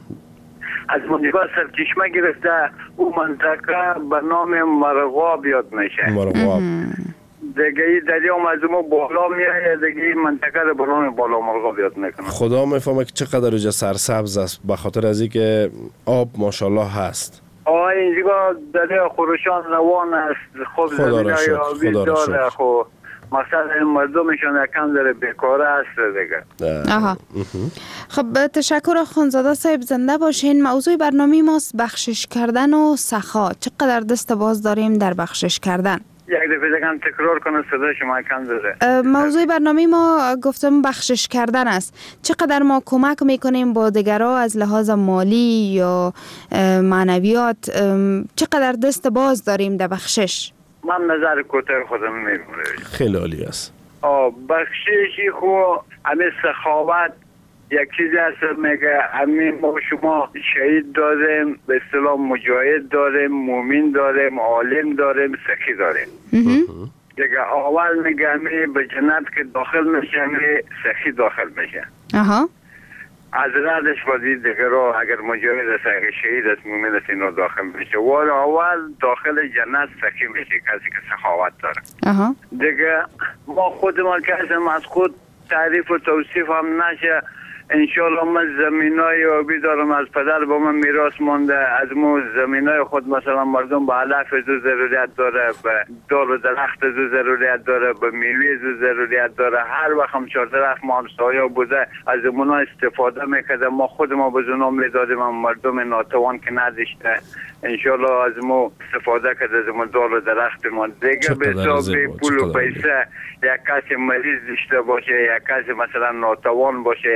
از منطقه سرچشمه گرفته او منطقه به نام مرغاب یاد میشه. مرغاب دیگه این دریا مزمو بالا میره، دیگه این منطقه رو به نام بالا مرغاب یاد میکنه. خدا میفهمه که چقدر اونجا سرسبز است به خاطر از اینکه آب ماشاءالله هست. آه اینجا دریا خروشان روان است. خب زمین های آبی داره. خب مثلا مردمشان یکم داره بیکاره است دیگه. آها. خب تشکر آخوندزاده صاحب، زنده باشین. موضوع برنامه ماست بخشش کردن و سخا. چقدر دست باز داریم در بخشش کردن؟ یک دفعه دیگه تکرار کنه، صدا شما کم داره. موضوع برنامه ما گفتم بخشش کردن است. چقدر ما کمک میکنیم با دیگرها از لحاظ مالی یا معنویات؟ چقدر دست باز داریم در بخشش؟ من نظر کوتاه خودم میگم. خیلی عالی است. آه بخششی خو همه سخاوت یک چیزی هست میگه همین ما شما شهید داریم، به اصطلاح مجاهد داریم، مومن داریم، عالم داریم، سخی داریم. دیگه اول میگه همین به جنت که داخل میشه همین سخی داخل میشه. آها. از ردش بازی دیگه رو اگر مجاهد است، اگر شهید است، مومن است، اینو داخل میشه. و اول داخل جنت سخی میشه کسی که سخاوت داره. آها. دیگه ما خودمان که از خود تعریف و توصیف هم نشه. انشالله من زمینای آبی دارم از پدر با من میراث مانده. از مو زمینای خود مثلا مردم به علف زو ضرورت داره، به دار و درخت زو ضرورت داره، به میوه زو ضرورت داره. هر وقت هم چهار طرف ما همسایه بوده از اونا استفاده میکرده. ما خود ما به اونا میدادیم، مردم ناتوان که نداشته انشالله از ما استفاده کرده. از ما دار و درخت ما دیگه به حساب پول و پیسه یک کسی مریض داشته باشه، یک کسی مثلا ناتوان باشه، یک کسی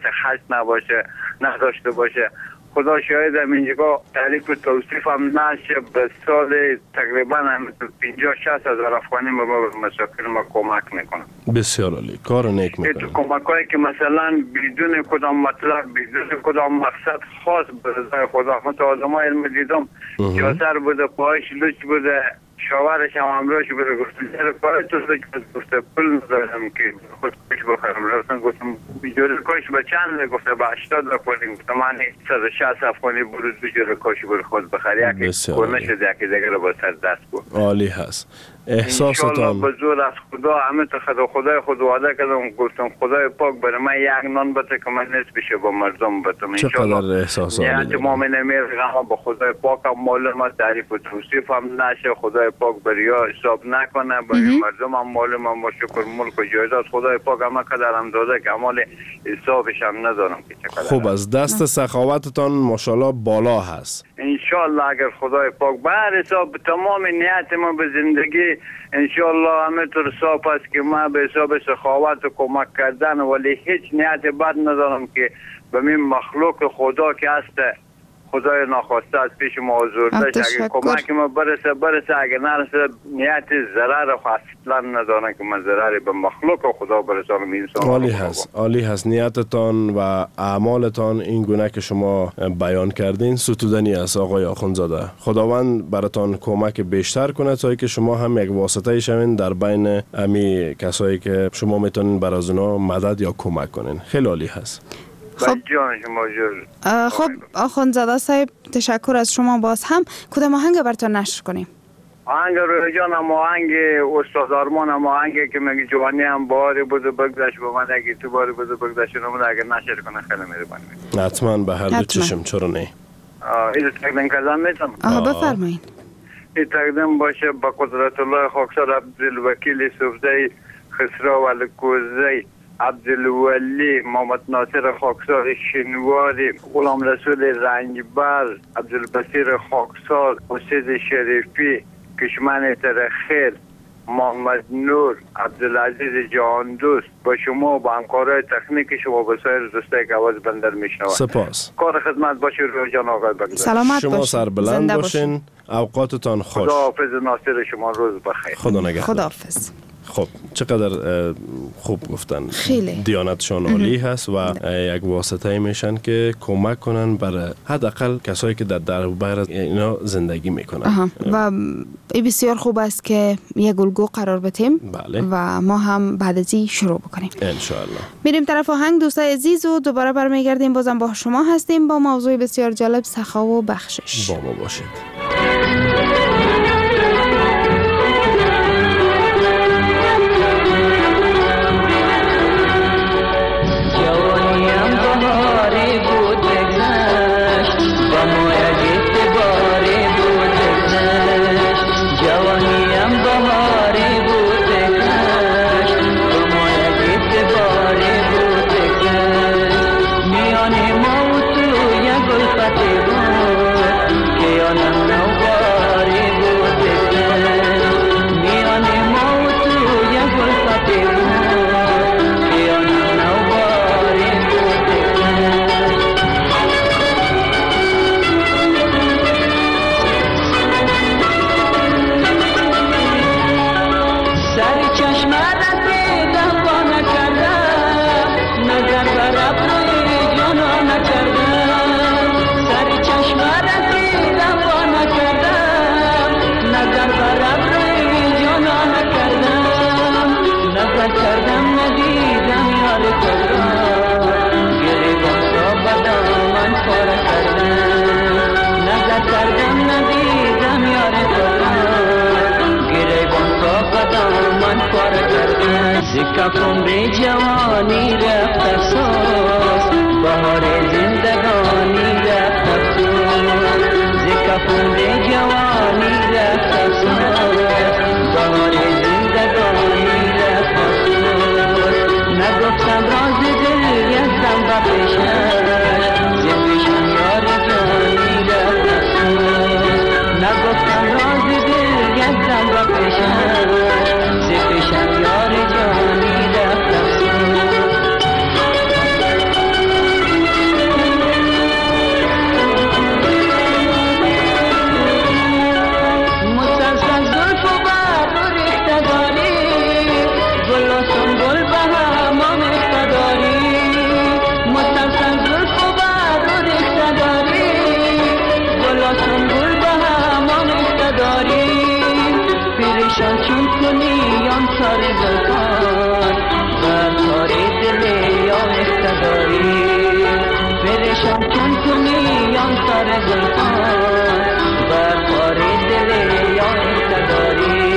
خشم نباشه نداشته باشه. خدا شاید هم اینجا تعریف و توصیف هم نشه. به سال تقریبا هم پنجاه شصت هزار افغانی ما به مساکین ما کمک میکنم. بسیار عالی، کار نیک میکنم. کمک هایی که مثلا بدون کدام مطلب بدون کدام مقصد خاص به رضای خدا، من تا آدم های علم دیدم جاسر بوده، پایش لوچ بوده، شاورش هم امروش بوده، گفتم زیر پای تو لوچ بوده، گفته پول ندارم که خود کش بخرم. رفتم گفتم جوری کش به چند؟ گفته به هشتاد افغانی. گفتم من صد و شصت افغانی برو دو جوری کش برو خود بخر، یکی کنه شد یکی دیگر رو با سر دست بود. عالی هست. احساستان انشالله به زور از خدا همه تا خدا خدای خود وعده کردم، گفتم خدای پاک برای من یک نان بده که من نصف بشه با مردم بدم. چقدر احساس عالی دارم. مؤمن میرم با خدای پاک هم معلوم است، تعریف و توصیف هم نشه، خدای پاک بریا حساب نکنه، برای مردم هم معلوم هم با شکر ملک و جایداد خدای پاک هم قدرم داده که عمال حسابش هم ندارم که چقدر. خوب از دست سخاوتتان ماشاءالله بالا هست. انشالله اگر خدای پاک بر حساب تمام نیت ما به زندگی انشالله همه طور صاف است که ما به حساب سخاوت و کمک کردن، ولی هیچ نیت بد ندارم که به من مخلوق خدا که هست خدای ناخواسته از پیش ما حضور داشت. اگر کمک ما برسه برسه، اگر نرسه نیت ضرر اصلا ندارم که من ضرری به مخلوق خدا برسانم. انسان عالی هست، عالی هست. نیتتان و اعمالتان این گونه که شما بیان کردین ستودنی است آقای آخوندزاده. خداوند براتان کمک بیشتر کنه تا که شما هم یک واسطه شوین در بین امی کسایی که شما میتونین بر از اونا مدد یا کمک کنین. خیلی عالی هست. خب خب آخوندزاده صاحب تشکر از شما. باز هم کدام آهنگ براتون نشر کنیم؟ آهنگ روی جان هم آهنگ استاد آرمان هم آهنگی که میگه جوانی هم باری بوده بگذشت با من اگه تو باری بوده بگذشت نمونه اگر نشر کنه خیلی مهربانی میکنم. حتما به هر دو چشم، چرا نه. این تقدیم کردن میتونم؟ آها بفرمایید. این تقدیم باشه با قدرت الله خاکسار عبدالوکیل صفزی خسرو الکوزی عبدالولی محمد ناصر خاکسار شنواری غلام رسول رنجبر عبدالبصیر خاکسار حسین شریفی کشمن ترخیر محمد نور عبدالعزیز جهان دوست با شما و با همکارای تکنیک شما به سایر دوستای که آواز بندر میشنوند. سپاس. کار خدمت باشه روی جان آقای بگذار. سلامت شما سربلند باشین. اوقاتتان خوش. خداحافظ. ناصر شما روز بخیر. خدا نگهدار. خداحافظ. خب چقدر خوب گفتن. خیلی دیانتشان عالی هست و یک واسطه میشن که کمک کنن برای حداقل کسایی که در دربر اینا زندگی میکنن. و بسیار خوب است که یک الگو قرار بدیم. بله. و ما هم بعد از این شروع بکنیم ان شاء الله. میریم طرف آهنگ دوستای عزیز و دوباره برمیگردیم. بازم با شما هستیم با موضوع بسیار جالب سخا و بخشش. با ما باشید. کفم به جوانی رفت افسوس بهار زندگانی رفت افسوس کفم به جوانی رفت افسوس بهار زندگانی رفت افسوس نگفتم راز دل یزدم با پیشش زندشم یار جانی رفت افسوس نگفتم راز دل یزدم با پیشش زندشم یار جانی رفت افسوس زلفان بر کار دل یا اقتداری پریشان کن تو میان سر زلفان بر کار دل یا اقتداری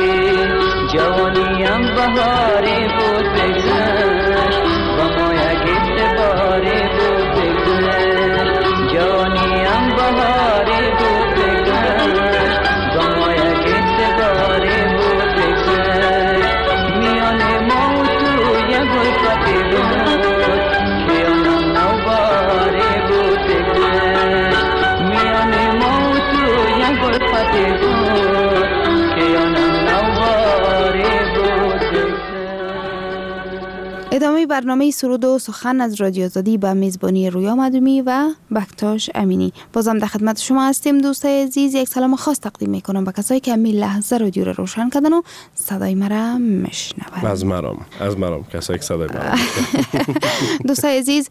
جوانیم بهاری بود بگذشت با ما یک اعتباری بود بگذشت جوانیم بهاری بود بگذشت با ما یک اعتباری بود بگذشت میان ما و تو یک گلفتی بود خیانم نوباری بود بگذشت میان ما و تو یک گلفتی بود خیانم نوباری بود بگذشت. ادامه برنامه سرود و سخن از رادیو آزادی به میزبانی رویا مدومی و بکتاش امینی. بازم در خدمت شما هستیم دوستای عزیز. یک سلام خاص تقدیم میکنم به کسایی که همین لحظه رادیو رو روشن کردن و صدای مرا میشنون. از مرام از مرام کسایی که صدای مرا دوستای عزیز،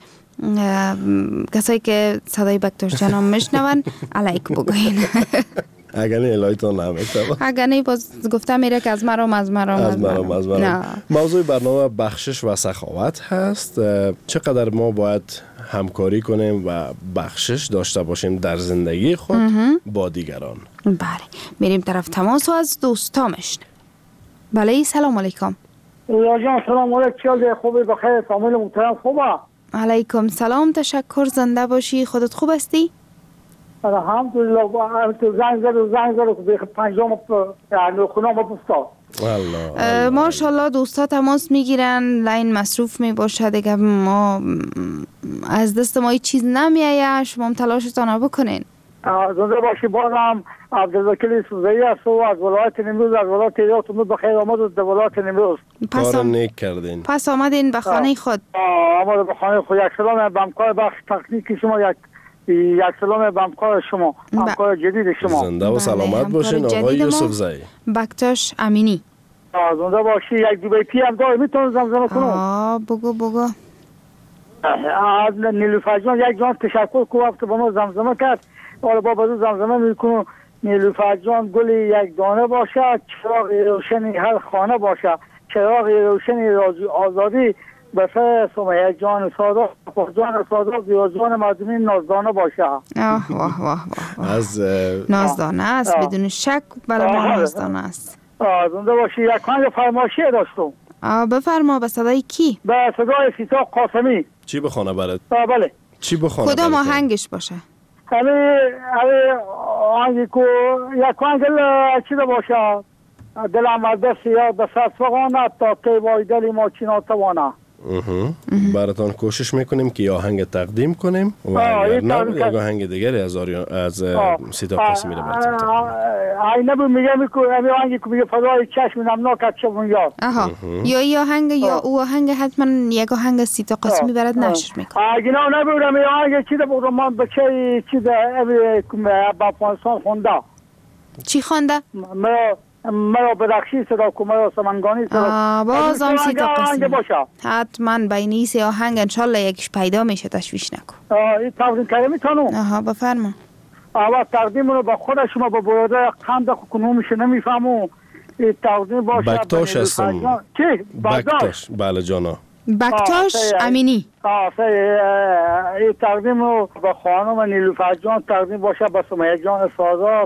کسایی که صدای بکتاش جانم میشنون علیک بگوین. اگر نه الهیتون نمیتونم اگر نه باز گفته میره که از مرام از مرام از مرام از مرام. موضوع برنامه بخشش و سخاوت هست. چقدر ما باید همکاری کنیم و بخشش داشته باشیم در زندگی خود با دیگران. بله، میریم طرف تماس و از دوستا میشنیم. بله، سلام علیکم. یا جان سلام علیکم. چیه خوبی؟ بخیر؟ فامیل محترم خوبه؟ علیکم سلام، تشکر. زنده باشی. خودت خوب هستی؟ الحمدلله. تو زنگ زد و زنگ زد و به پنجم یعنی خونم بستا. والله ماشاءالله دوستا تماس میگیرن، لاین مصروف می باشه دیگه، ما از دست ما هیچ چیز نمیایه. شما هم تلاشتان بکنین. زنده باشی. بازم عبدالوکیل سوزایی است و از ولایت نیمروز، از ولایت ایران بخیر آمد در ولایت نیمروز. کار نیک کردین. پس آمدین به خانه خود. آمد به خانه خود. یک سلام به همکار بخش تکنیکی شما، یک یک سلام به همکار شما، همکار جدید شما. زنده و سلامت باشین آقای یوسف زایی. بکتاش امینی. زنده باشی. یک دوبیتی هم داره، میتونم زمزمه کنم؟ آه بگو بگو. از نیلوفر جان یک جان تشکر کنم که با ما زمزمه کرد. حالا با بازو زمزمه میکنم. نیلوفر جان گلی یک دانه باشه، چراغ روشنی هر خانه باشه، چراغ روشنی رازی آزادی بسر سمیه جان سادا، جان سادا بیازوان مردمی نازدانه باشه. آه واه واه واه. از نازدانه است بدون شک. بله ما نازدانه است. زنده باشی. یک کنگ فرمایشی داشتم. آه بفرما. به صدای کی؟ به صدای سیتا قاسمی. چی بخونه برات؟ بله. چی بخونه؟ کدام آهنگش باشه؟ علی علی آهنگی کو یک کنگ چی باشه؟ دلم از دست یا به سر فقانه تا که وای دلی ما چینا توانه. براتان کوشش میکنیم که آهنگ تقدیم کنیم و اگر نه یک آهنگ دیگری از از سیتا قاسمی رو براتون تقدیم. ای نبو میگه میگه امی آهنگی که میگه فضای چشم نمناکت شبون یاد. آها. یا این آهنگ یا او آهنگ حتما یک آهنگ سیتا قاسمی برات نشر میکنه. اگه نه نبودم این آهنگ چی ده بودم من بچه چی ده امی با پانسان خونده. چی خونده؟ مرا مرا بدخشی صدا کو، مرا سمنگانی صدا. باز هم سیتا قاسمی حتما بین این سه آهنگ انشالله یکیش پیدا میشه، تشویش نکن. این تقدیم کرده میتونم؟ آها بفرما. اول تقدیم رو با خود شما با برادر قند کنومش نمیفهمم. این تقدیم باشه. بکتاش هستم. چی؟ بکتاش. بله جانا. بکتاش امینی. آه این تقدیم رو به خانم نیلوفر جان تقدیم باشه، به سمیه جان سادات،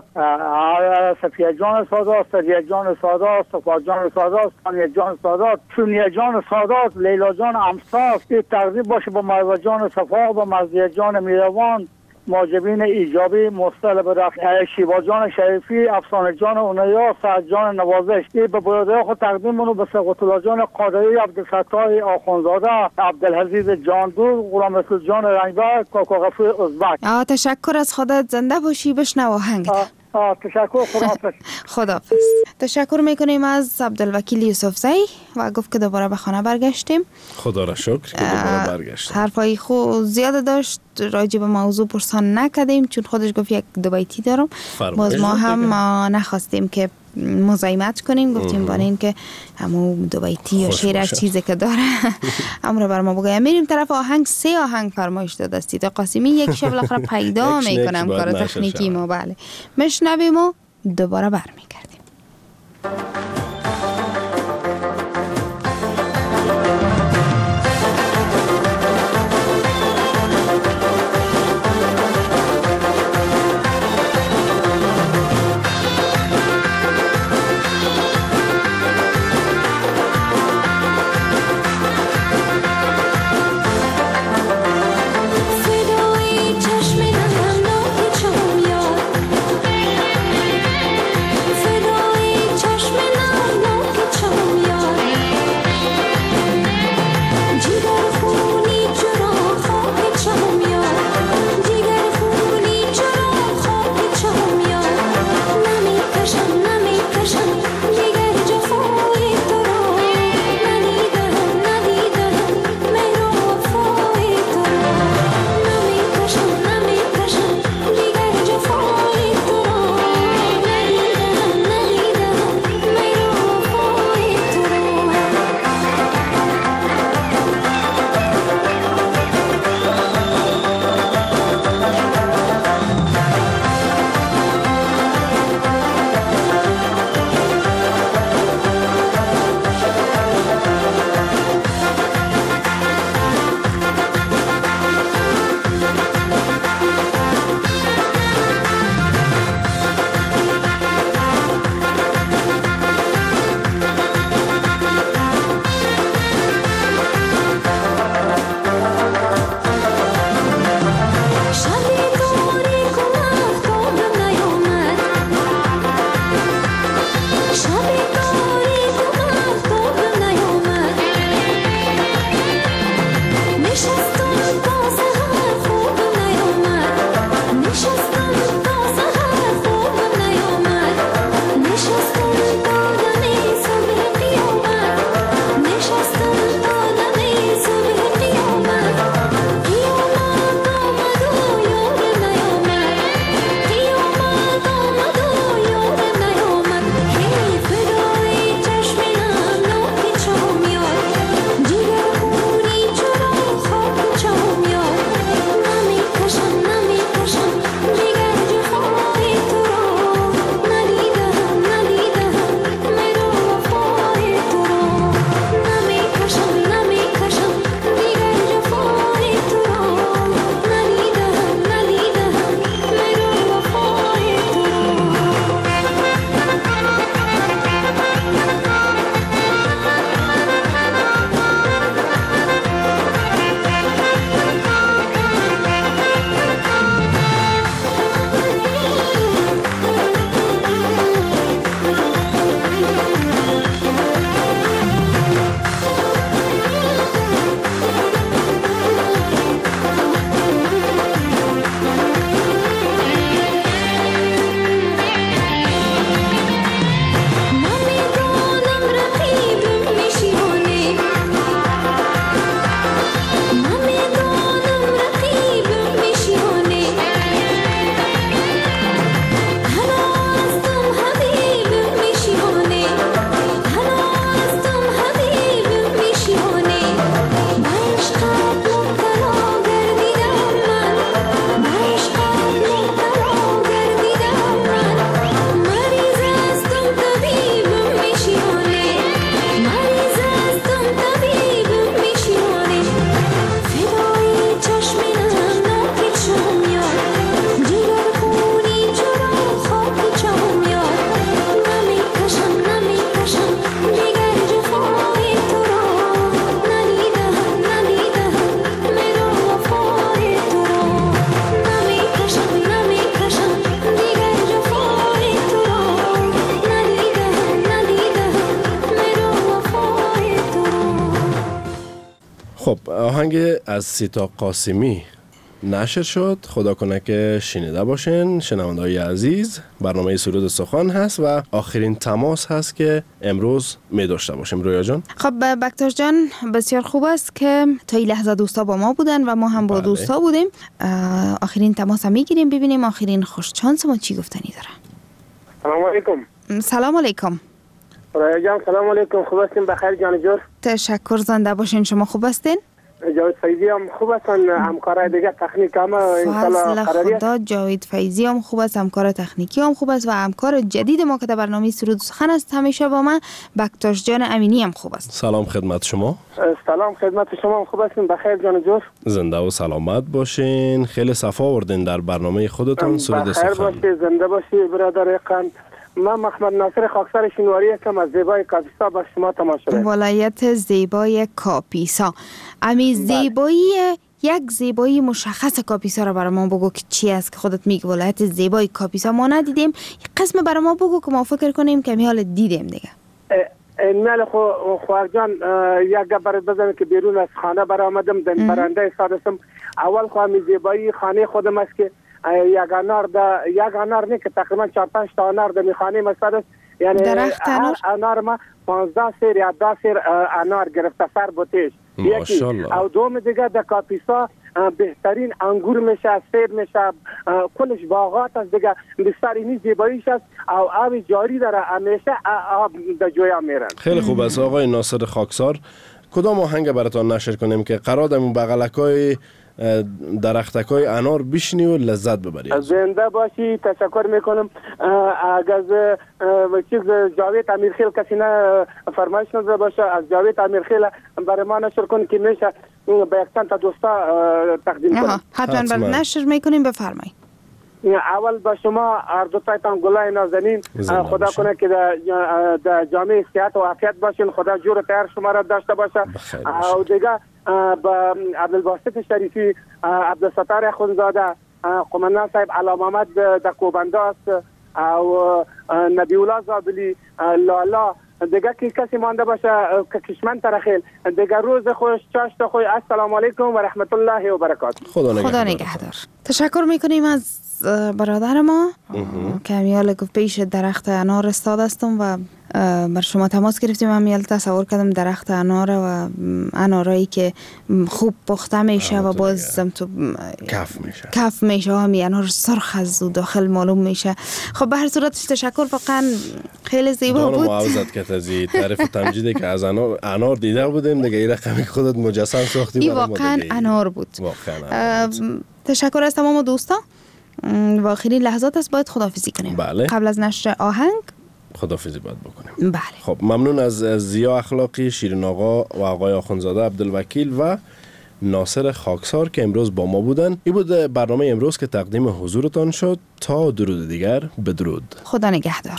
صفیه جان سادات، سریه جان سادات، صفا جان سادات، ثانیه جان سادات، سونیه جان سادات، لیلا جان امساس. این تقدیم باشه به مروه جان صفا، به مرضیه جان میروان، ماجبین ایجابی، مستل برخ، شیوا جان شریفی، افسانه جان اونیا، سعد جان نوازش. این به برادر خود تقدیم منو به سقط الله جان قادری، عبدالفتاح آخونزاده، عبدالحزیز جاندور، غلام رسول جان رنگبر، کاکا غفور ازبک. آه تشکر از خودت. زنده باشی. بشنو آهنگ. آه تشکر. خداحافظ. خداحافظ. تشکر میکنیم از عبدالوکیل یوسف زایی و گفت که دوباره به خانه برگشتیم. خدا را شکر که دوباره برگشتیم. حرفای خود زیاده داشت، راجع به موضوع پرسان نکردیم چون خودش گفت یک دو بیتی دارم. باز ما هم نخواستیم که مزاحمت کنیم، گفتیم برای این که همون دو بیتی یا شعر هر چیزی که داره امر بر ما بگویم. میریم طرف آهنگ. سه آهنگ فرمایش داده است تا قاسمی، یک شب بالاخره پیدا میکنم کار تکنیکی ما. بله مشنویم و دوباره برمیگردیم. خب آهنگ از سیتا قاسمی نشر شد. خدا کنه که شنیده باشین شنونده‌های عزیز. برنامه سرود سخن هست و آخرین تماس هست که امروز می داشته باشیم. رویا جان. خب بکتاش جان، بسیار خوب است که تا این لحظه دوستا با ما بودن و ما هم با بله. دوستا بودیم. آخرین تماس هم میگیریم ببینیم آخرین خوش چانس ما چی گفتنی داره. سلام علیکم. سلام علیکم. رویا جان سلام علیکم. خوب هستین؟ بخیر جان جور. تشکر، زنده باشین. شما خوب هستین؟ جاوید فیضی هم خوب هستن، همکارای دیگه تکنیک هم انشالله قراری خدا. جاوید فیضی هم خوب است، همکار تکنیکی هم خوب است و همکار جدید ما که در برنامه سرود سخن است همیشه با من، بکتاش جان امینی هم خوب است. سلام خدمت شما. سلام خدمت شما، هم خوب هستین؟ بخیر جان جور. زنده و سلامت باشین. خیلی صفا آوردین در برنامه خودتون سرود سخن. بخیر باشی، زنده باشی برادر قند. من محمد ناصر خاکسار شینواری هستم از زیبای کاپیسا با شما تماس شده. ولایت زیبای کاپیسا. امی زیبایی یک زیبایی مشخص کاپیسا را برای ما بگو که چی است که خودت میگی ولایت زیبای کاپیسا ما ندیدیم. یک قسم برای ما بگو که ما فکر کنیم که می حال دیدیم دیگه. مال خو خوار جان یک گبر بزنم که بیرون از خانه برآمدم دن برنده سادسم. اول خو می زیبایی خانه خودم است که یک انار دا یک انار نه که تقریبا چهار پنج تا انار در خانه مساد است، یعنی درخت انار انار ما پانزده سیر یا ده سیر انار گرفته سر بوتیش یکی. او دوم دیگه در کاپیسا بهترین انگور میشه، سیب میشه، کلش باغات است دیگه. بسیار اینی زیباییش است او آب جاری داره، همیشه آب در جویا میرن. خیلی خوب است آقای ناصر خاکسار. کدام آهنگ براتون نشر کنیم که قرار داریم بغلکای درختکای انار بشنی و لذت ببری؟ زنده باشی. تشکر میکنم. اگر چیز جاوید امیرخیل کسی نه فرمایش نظر باشه از جاوید امیرخیل برای ما نشر کن که میشه به یک چند تا دوستا تقدیم کنم. حتما برای نشر میکنیم، بفرمایید. اول با شما هر دو تایتان گلای نازنین خدا کنه که در جامعه صحت و عافیت باشین، خدا جور تیار شما را داشته باشه. او دیگه با عبدالباسط شریفی، عبدالستار خونزاده، قمندان صاحب علام احمد در کوبنده است او نبی الله زابلی، لالا دیگه که کسی مانده باشه که کشمن ترخیل دیگه. روز خوش، چاشت خوش. السلام علیکم و رحمت الله و برکاته. خدا نگهدار. تشکر میکنیم از برادر ما که امیال گفت پیش درخت انار استاد استم و بر شما تماس گرفتیم. امیال تصور کردم درخت انار و انارایی که خوب پخته میشه و باز تو کف میشه کف میشه و همی انار سرخ از داخل معلوم میشه. خب به هر صورت تشکر، واقعا خیلی زیبا بود. معوضت که تزی تعریف و تمجیدی که از انار انار دیده بودیم دیگه. این رقمی خودت مجسم ساختی برای ما. واقعا انار بود. واقعا تشکر از تمام دوستان. و آخرین لحظات است باید خداحافظی کنیم. بله. قبل از نشر آهنگ خداحافظی باید بکنیم. بله. خب ممنون از زیا اخلاقی، شیرین آقا و آقای آخونزاده عبدالوکیل و ناصر خاکسار که امروز با ما بودن. این بود برنامه امروز که تقدیم حضورتان شد. تا درود دیگر، بدرود. خدا نگهدار.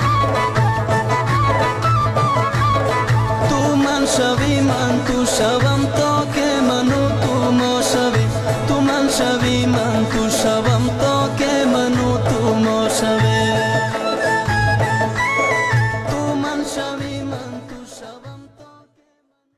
شوی من تو شوم